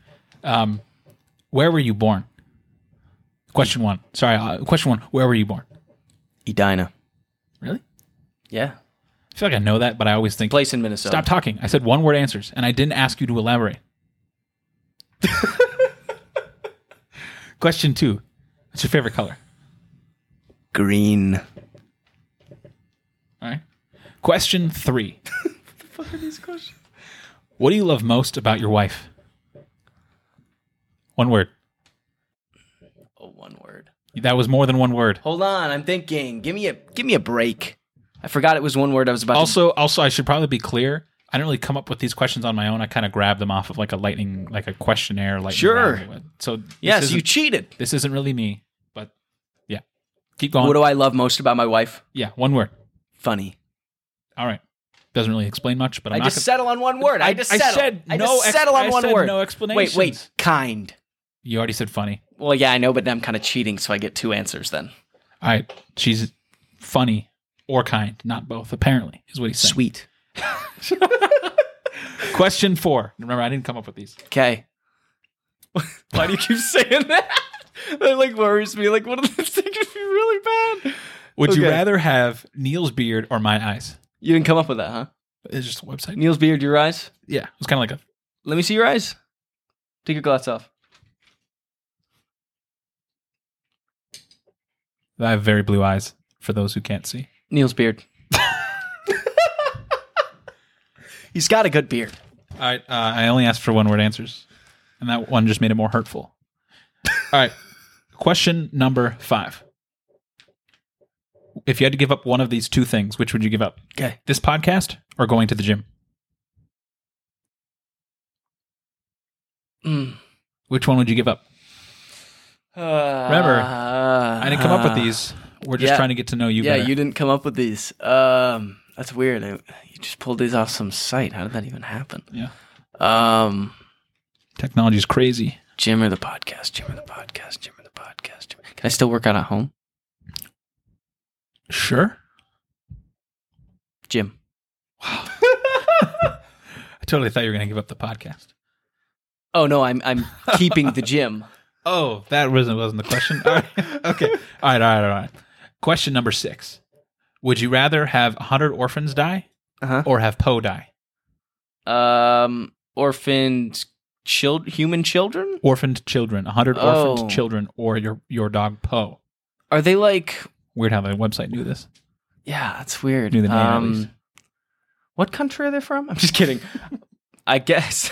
Where were you born? Question one. Sorry. Question one. Where were you born? Edina. Really? Yeah. I feel like I know that, but I always think... Place in Minnesota. Stop talking. I said one-word answers, and I didn't ask you to elaborate. Question two. What's your favorite color? Green. All right. Question three. What the fuck are these questions? What do you love most about your wife? One word. Oh, one word. That was more than one word. Hold on, I'm thinking. Give me a break. I forgot it was one word I was about to... Also, I should probably be clear. I didn't really come up with these questions on my own. I kind of grabbed them off of like a questionnaire. Sure. So yes, you cheated. This isn't really me, but yeah. Keep going. What do I love most about my wife? Yeah, one word. Funny. All right. Doesn't really explain much, but I just settle on one word. I just settle on one word. No explanations. Wait. Kind. You already said funny. Well, yeah, I know, but I'm kind of cheating, so I get 2 answers then. All right. She's funny or kind. Not both, apparently, is what he's saying. Sweet. Question 4. Remember, I didn't come up with these. Okay. Why do you keep saying that? That like worries me. Like, what if this thing could be really bad? Would you Okay. rather have Neil's beard or my eyes? You didn't come up with that, huh? It's just a website. Neil's beard, your eyes? Yeah. It was kind of like a... Let me see your eyes. Take your glass off. I have very blue eyes, for those who can't see. Neil's beard. He's got a good beard. All right. I only asked for one-word answers, and that one just made it more hurtful. All right. Question number 5. If you had to give up one of these 2 things, which would you give up? Okay. This podcast or going to the gym? Which one would you give up? Remember, I didn't come up with these. We're just trying to get to know you better. Yeah, you didn't come up with these. That's weird. You just pulled these off some site. How did that even happen? Yeah. Gym Technology's crazy. or the podcast? Gym or the podcast? Gym or the podcast? Can I still work out at home? Sure. Gym. I totally thought you were going to give up the podcast. Oh no, I'm keeping the gym. Oh, that wasn't the question. All right. Okay. All right. Question number 6. Would you rather have 100 orphans die or have Poe die? Orphaned human children? Orphaned children. 100 orphaned children or your dog Poe. Are they like... Weird how the website knew this. Yeah, that's weird. Knew the name at least. What country are they from? I'm just kidding. I guess.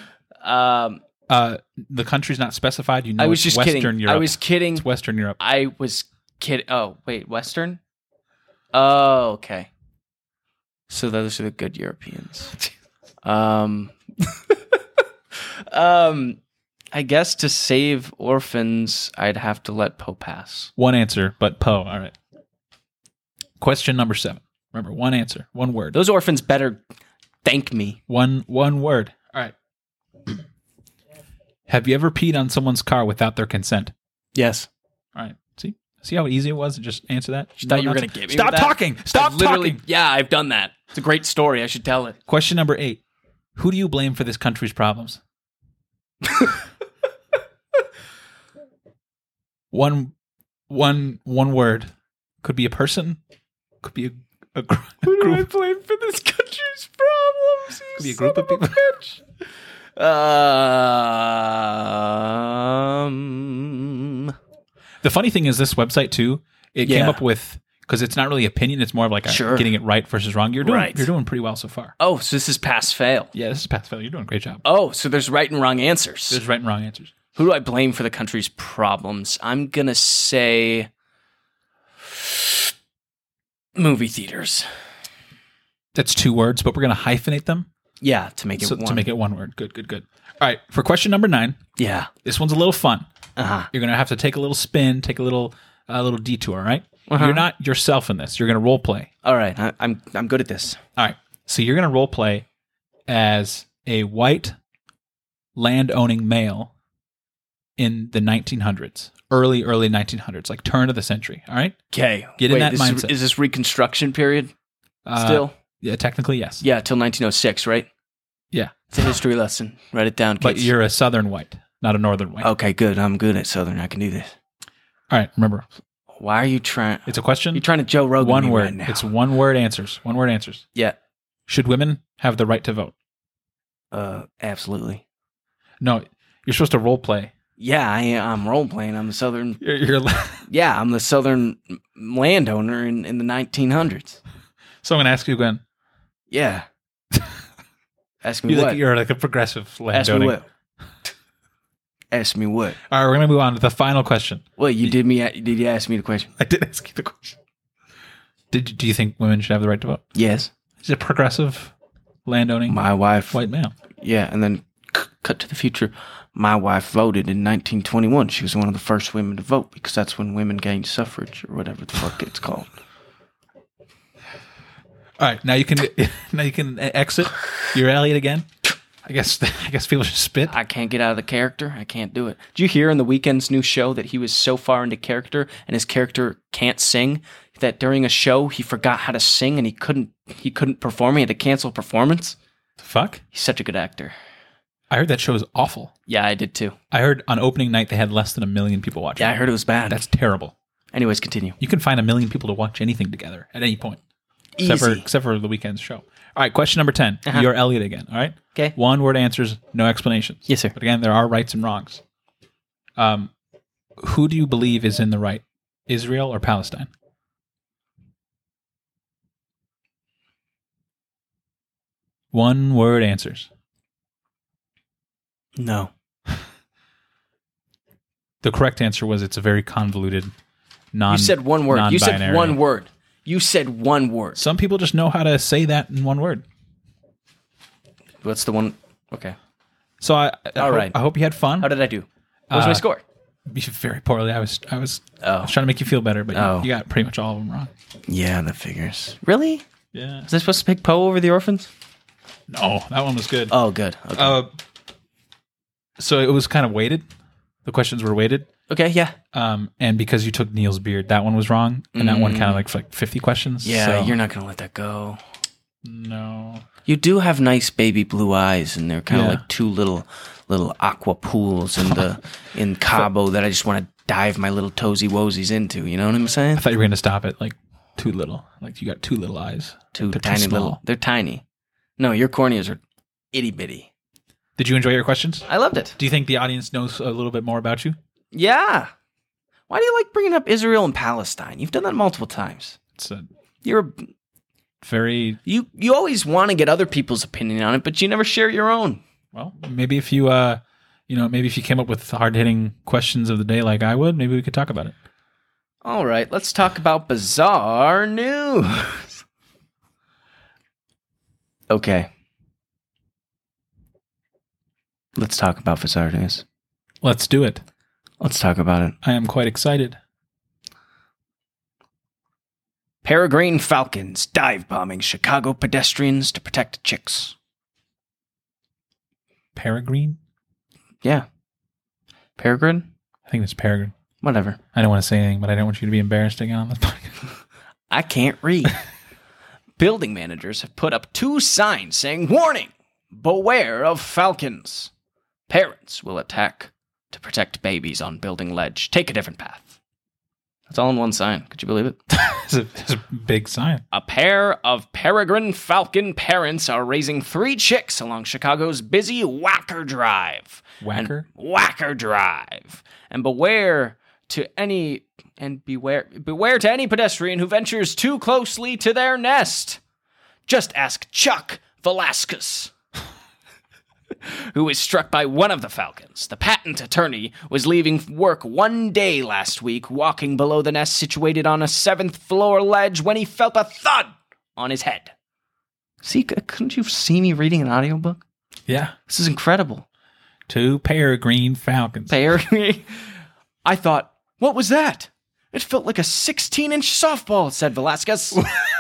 The country's not specified. You know, I was it's just Western kidding. Europe. I was kidding. It's Western Europe. I was kidding. Oh, wait, Western? Oh, okay. So those are the good Europeans. I guess to save orphans, I'd have to let Poe pass. One answer, but Poe. All right. Question number 7. Remember, one answer, one word. Those orphans better thank me. One word. All right. Have you ever peed on someone's car without their consent? Yes. All right. See how easy it was to just answer that? I thought you were going to get me Stop with that. talking. Stop talking. Yeah, I've done that. It's a great story. I should tell it. Question number 8. Who do you blame for this country's problems? One word. Could be a person. Could be a group. Who do I blame for this country's problems? Could be a group of people. The funny thing is, this website too. It came up with, because it's not really opinion. It's more of like getting it right versus wrong. You're doing pretty well so far. Oh, so this is pass fail. Yeah, this is pass fail. You're doing a great job. Oh, so there's right and wrong answers. There's right and wrong answers. Who do I blame for the country's problems? I'm gonna say movie theaters. That's 2 words, but we're going to hyphenate them. Yeah, to make it one. To make it 1 word. Good. All right, for question number 9. Yeah. This one's a little fun. Uh-huh. You're going to have to take a little spin, take a little detour, all right? Uh-huh. You're not yourself in this. You're going to role play. All right, I'm good at this. All right. So you're going to role play as a white land-owning male in the 1900s, early 1900s, like turn of the century, all right? Okay. Get in that mindset. Is this Reconstruction period still? Yeah, technically, yes. Yeah, till 1906, right? Yeah. It's a history lesson. Write it down, kids. But you're a southern white, not a northern white. Okay, good. I'm good at Southern. I can do this. All right, remember. Why are you trying? It's a question. You're trying to Joe Rogan One me word. right now. It's 1 word answers. 1 word answers. Yeah. Should women have the right to vote? Absolutely. No, you're supposed to role play. Yeah, I'm role playing. I'm the Southern. You're Yeah, I'm the Southern landowner in the 1900s. So I'm going to ask you again. Yeah. Ask me what? You're like a progressive Ask me landowning. what? Ask me what? All right, we're going to move on to the final question. Well, did you ask me the question? I did ask you the question. Do you think women should have the right to vote? Yes. Is it progressive landowning My wife. white male? Yeah, and then cut to the future. My wife voted in 1921. She was one of the first women to vote because that's when women gained suffrage or whatever the fuck it's called. All right, now you can exit. You're Elliot again. I guess people should spit. I can't get out of the character. I can't do it. Did you hear in The Weeknd's new show that he was so far into character and his character can't sing that during a show he forgot how to sing and he couldn't perform. He had to cancel a performance. The fuck? He's such a good actor. I heard that show is awful. Yeah, I did too. I heard on opening night they had less than 1 million people watching. Yeah, I heard it was bad. That's terrible. Anyways, continue. You can find 1 million people to watch anything together at any point. Easy. Except for The Weeknd's show. All right, question number 10. You're Elliot again, all right? Okay. 1-word answers, no explanations. Yes, sir. But again, there are rights and wrongs. Who do you believe is in the right? Israel or Palestine? One-word answers. No. The correct answer was it's a very convoluted, You said one word. You said non-binary. one word. You said one word. Some people just know how to say that in one word. What's the one? Okay. So I right. hope you had fun. How did I do? What was my score? Very poorly. I was Oh. trying to make you feel better, but Oh. you got pretty much all of them wrong. Yeah, that figures. Really? Yeah. Was I supposed to pick Poe over the orphans? No, that one was good. Oh, good. Okay. So it was kind of weighted. The questions were weighted. Okay, yeah. And because you took Neil's beard, that one was wrong. And that one kind of like 50 questions. Yeah, so you're not going to let that go. No. You do have nice baby blue eyes, and they're kind of Yeah. like two little aqua pools in Cabo that I just want to dive my little toesy woesies into. You know what I'm saying? I thought you were going to stop at like too little. Like you got 2 little eyes. Two They're tiny too small. little. They're tiny. No, your corneas are itty bitty. Did you enjoy your questions? I loved it. Do you think the audience knows a little bit more about you? Yeah. Why do you like bringing up Israel and Palestine? You've done that multiple times. It's a You're very you always want to get other people's opinion on it, but you never share your own. well. Maybe if you maybe if you came up with hard hitting questions of the day like I would, maybe we could talk about it. All right, let's talk about bizarre news. Okay. Let's talk about bizarre news. Let's do it. Let's talk about it. I am quite excited. Peregrine falcons dive bombing Chicago pedestrians to protect chicks. Peregrine? Yeah. Peregrine? I think it's Peregrine. Whatever. I don't want to say anything, but I don't want you to be embarrassed again on this podcast. I can't read. Building managers have put up 2 signs saying, "Warning! Beware of falcons. Parents will attack to protect babies on building ledge. Take a different path." That's all in one sign. Could you believe it? It's a big sign. A pair of peregrine falcon parents are raising 3 chicks along Chicago's busy Whacker Drive. Whacker? Whacker Drive. And beware to any pedestrian who ventures too closely to their nest. Just ask Chuck Velasquez, who was struck by one of the falcons. The patent attorney was leaving work one day last week, walking below the nest situated on a 7th floor ledge when he felt a thud on his head. See, couldn't you see me reading an audiobook? Yeah. This is incredible. 2 peregrine falcons. I thought, what was that? It felt like a 16-inch softball, said Velasquez.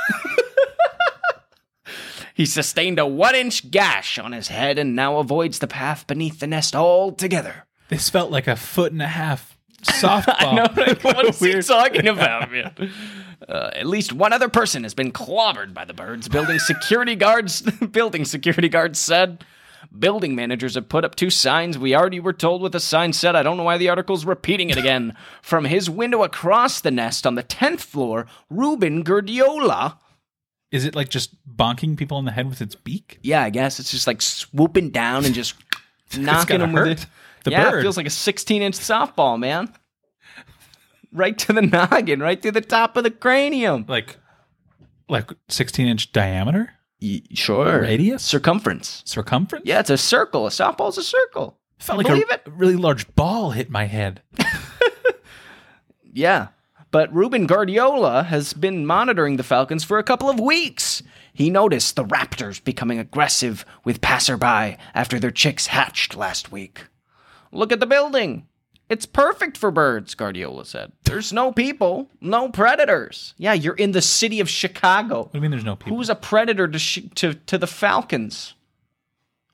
He sustained a 1-inch gash on his head and now avoids the path beneath the nest altogether. This felt like a 1.5 softball. I know, what is he talking about, man? At least one other person has been clobbered by the birds, building security guards said. Building managers have put up 2 signs. We already were told what the sign said. I don't know why the article's repeating it again. From his window across the nest on the 10th floor, Ruben Gurdiola. Is it like just bonking people in the head with its beak? Yeah, I guess it's just like swooping down and just knocking them with it. The bird. bird. It feels like a 16-inch softball, man. Right to the noggin, right through the top of the cranium. Like 16-inch diameter? Sure. Radius? Circumference. Circumference? Yeah, it's a circle. A softball's a circle. Felt You like believe a really large ball hit my head. Yeah. But Ruben Guardiola has been monitoring the Falcons for a couple of weeks. He noticed the Raptors becoming aggressive with passerby after their chicks hatched last week. Look at the building. It's perfect for birds, Guardiola said. There's no people, no predators. Yeah, you're in the city of Chicago. What do you mean there's no people? Who's a predator to the Falcons?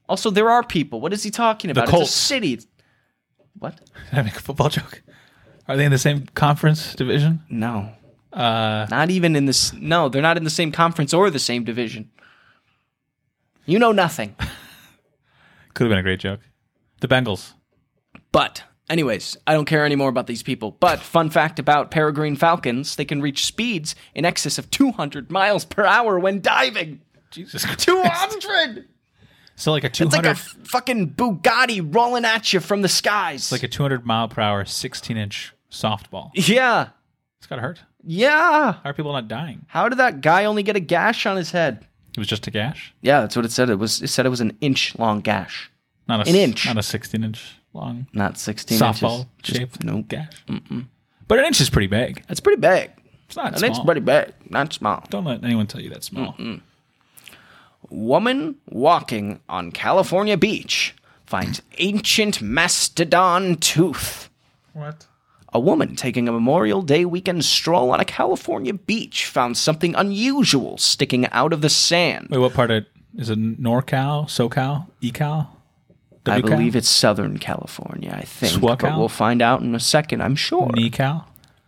Also, there are people. What is he talking about? Colts. It's a city. What? Did I make a football joke? Are they in the same conference division? No. Not even in this. No, they're not in the same conference or the same division. You know nothing. Could have been a great joke. The Bengals. But, anyways, I don't care anymore about these people. But, fun fact about peregrine falcons, they can reach speeds in excess of 200 miles per hour when diving. Jesus Christ. 200! So like a It's like 200... a fucking Bugatti rolling at you from the skies. It's like a 200 mile per hour, 16-inch softball. Yeah. It's got to hurt. Yeah. How are people not dying? How did that guy only get a gash on his head? It was just a gash? Yeah, that's what it said. It said it was an inch-long gash. Not an inch. Not a 16-inch long Not 16 softball inches. shaped No gash. But an inch is pretty big. That's pretty big. It's not And small. it's pretty big, not small. Don't let anyone tell you that's small. Woman walking on California beach finds ancient mastodon tooth. What? A woman taking a Memorial Day weekend stroll on a California beach found something unusual sticking out of the sand. Wait, what part of is it? NorCal, SoCal, ECal? I WCal? believe it's Southern California, I think. SWACal? But we'll find out in a second, I'm sure. NECal?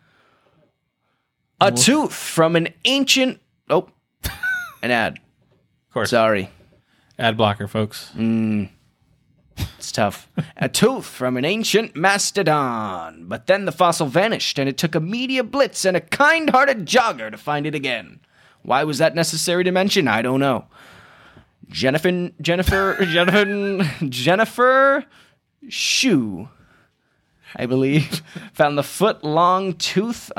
A tooth from an ancient... Oh, an ad. Of course. Sorry. Ad blocker, folks. It's tough. A tooth from an ancient mastodon. But then the fossil vanished, and it took a media blitz and a kind-hearted jogger to find it again. Why was that necessary to mention? I don't know. Jennifer Shue, I believe, found the foot-long tooth,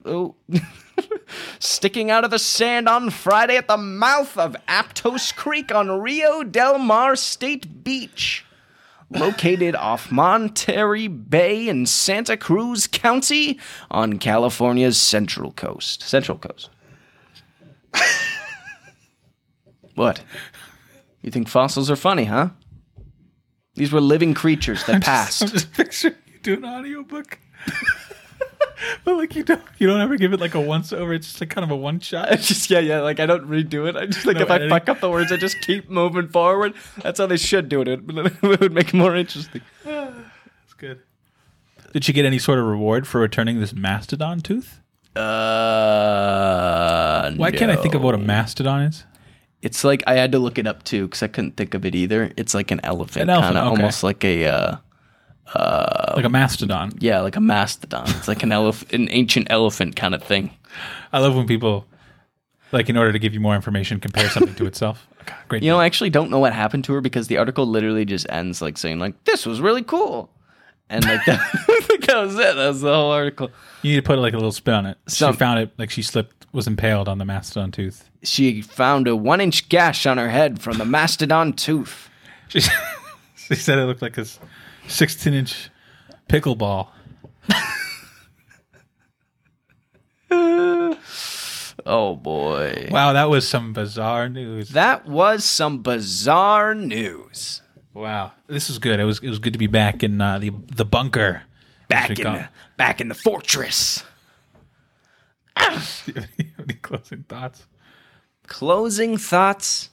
sticking out of the sand on Friday at the mouth of Aptos Creek on Rio Del Mar State Beach. Located off Monterey Bay in Santa Cruz County on California's Central Coast. What? You think fossils are funny, huh? These were living creatures that passed. I'm just picturing you do an audiobook. But like you don't ever give it like a once over. It's just like kind of a one shot. Like I don't redo it. I just like No if I editing. fuck up the words, I just keep moving forward. That's how they should do it. It would make it more interesting. That's good. Did you get any sort of reward for returning this mastodon tooth? Why can't I think of what a mastodon is? It's like I had to look it up too because I couldn't think of it either. It's like an elephant, An elephant, kind of okay. almost like a Like a mastodon. yeah, like a mastodon. It's like an ancient elephant kind of thing. I love when people, like, in order to give you more information, compare something to itself. Okay, great. You know, I actually don't know what happened to her because the article literally just ends like saying like this was really cool, and like that, that was it. That was the whole article. You need to put like a little spin on it. Some- She found it, like she was impaled on the mastodon tooth. She found a 1-inch gash on her head from the mastodon tooth. She said it looked like a 16-inch pickleball. Oh boy. Wow, that was some bizarre news. That was some bizarre news. Wow, this is good. It was good to be back in the bunker. Back in the fortress. Do you have any closing thoughts? Closing thoughts.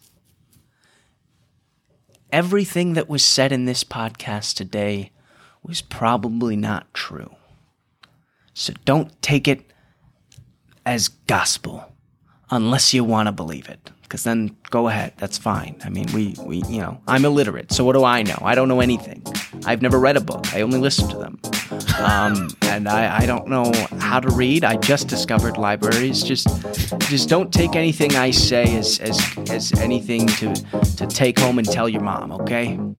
Everything that was said in this podcast today was probably not true. So don't take it as gospel unless you want to believe it. Because then go ahead. That's fine. I mean, we I'm illiterate. So what do I know? I don't know anything. I've never read a book. I only listen to them. And I don't know how to read. I just discovered libraries. Just don't take anything I say as anything to take home and tell your mom, okay?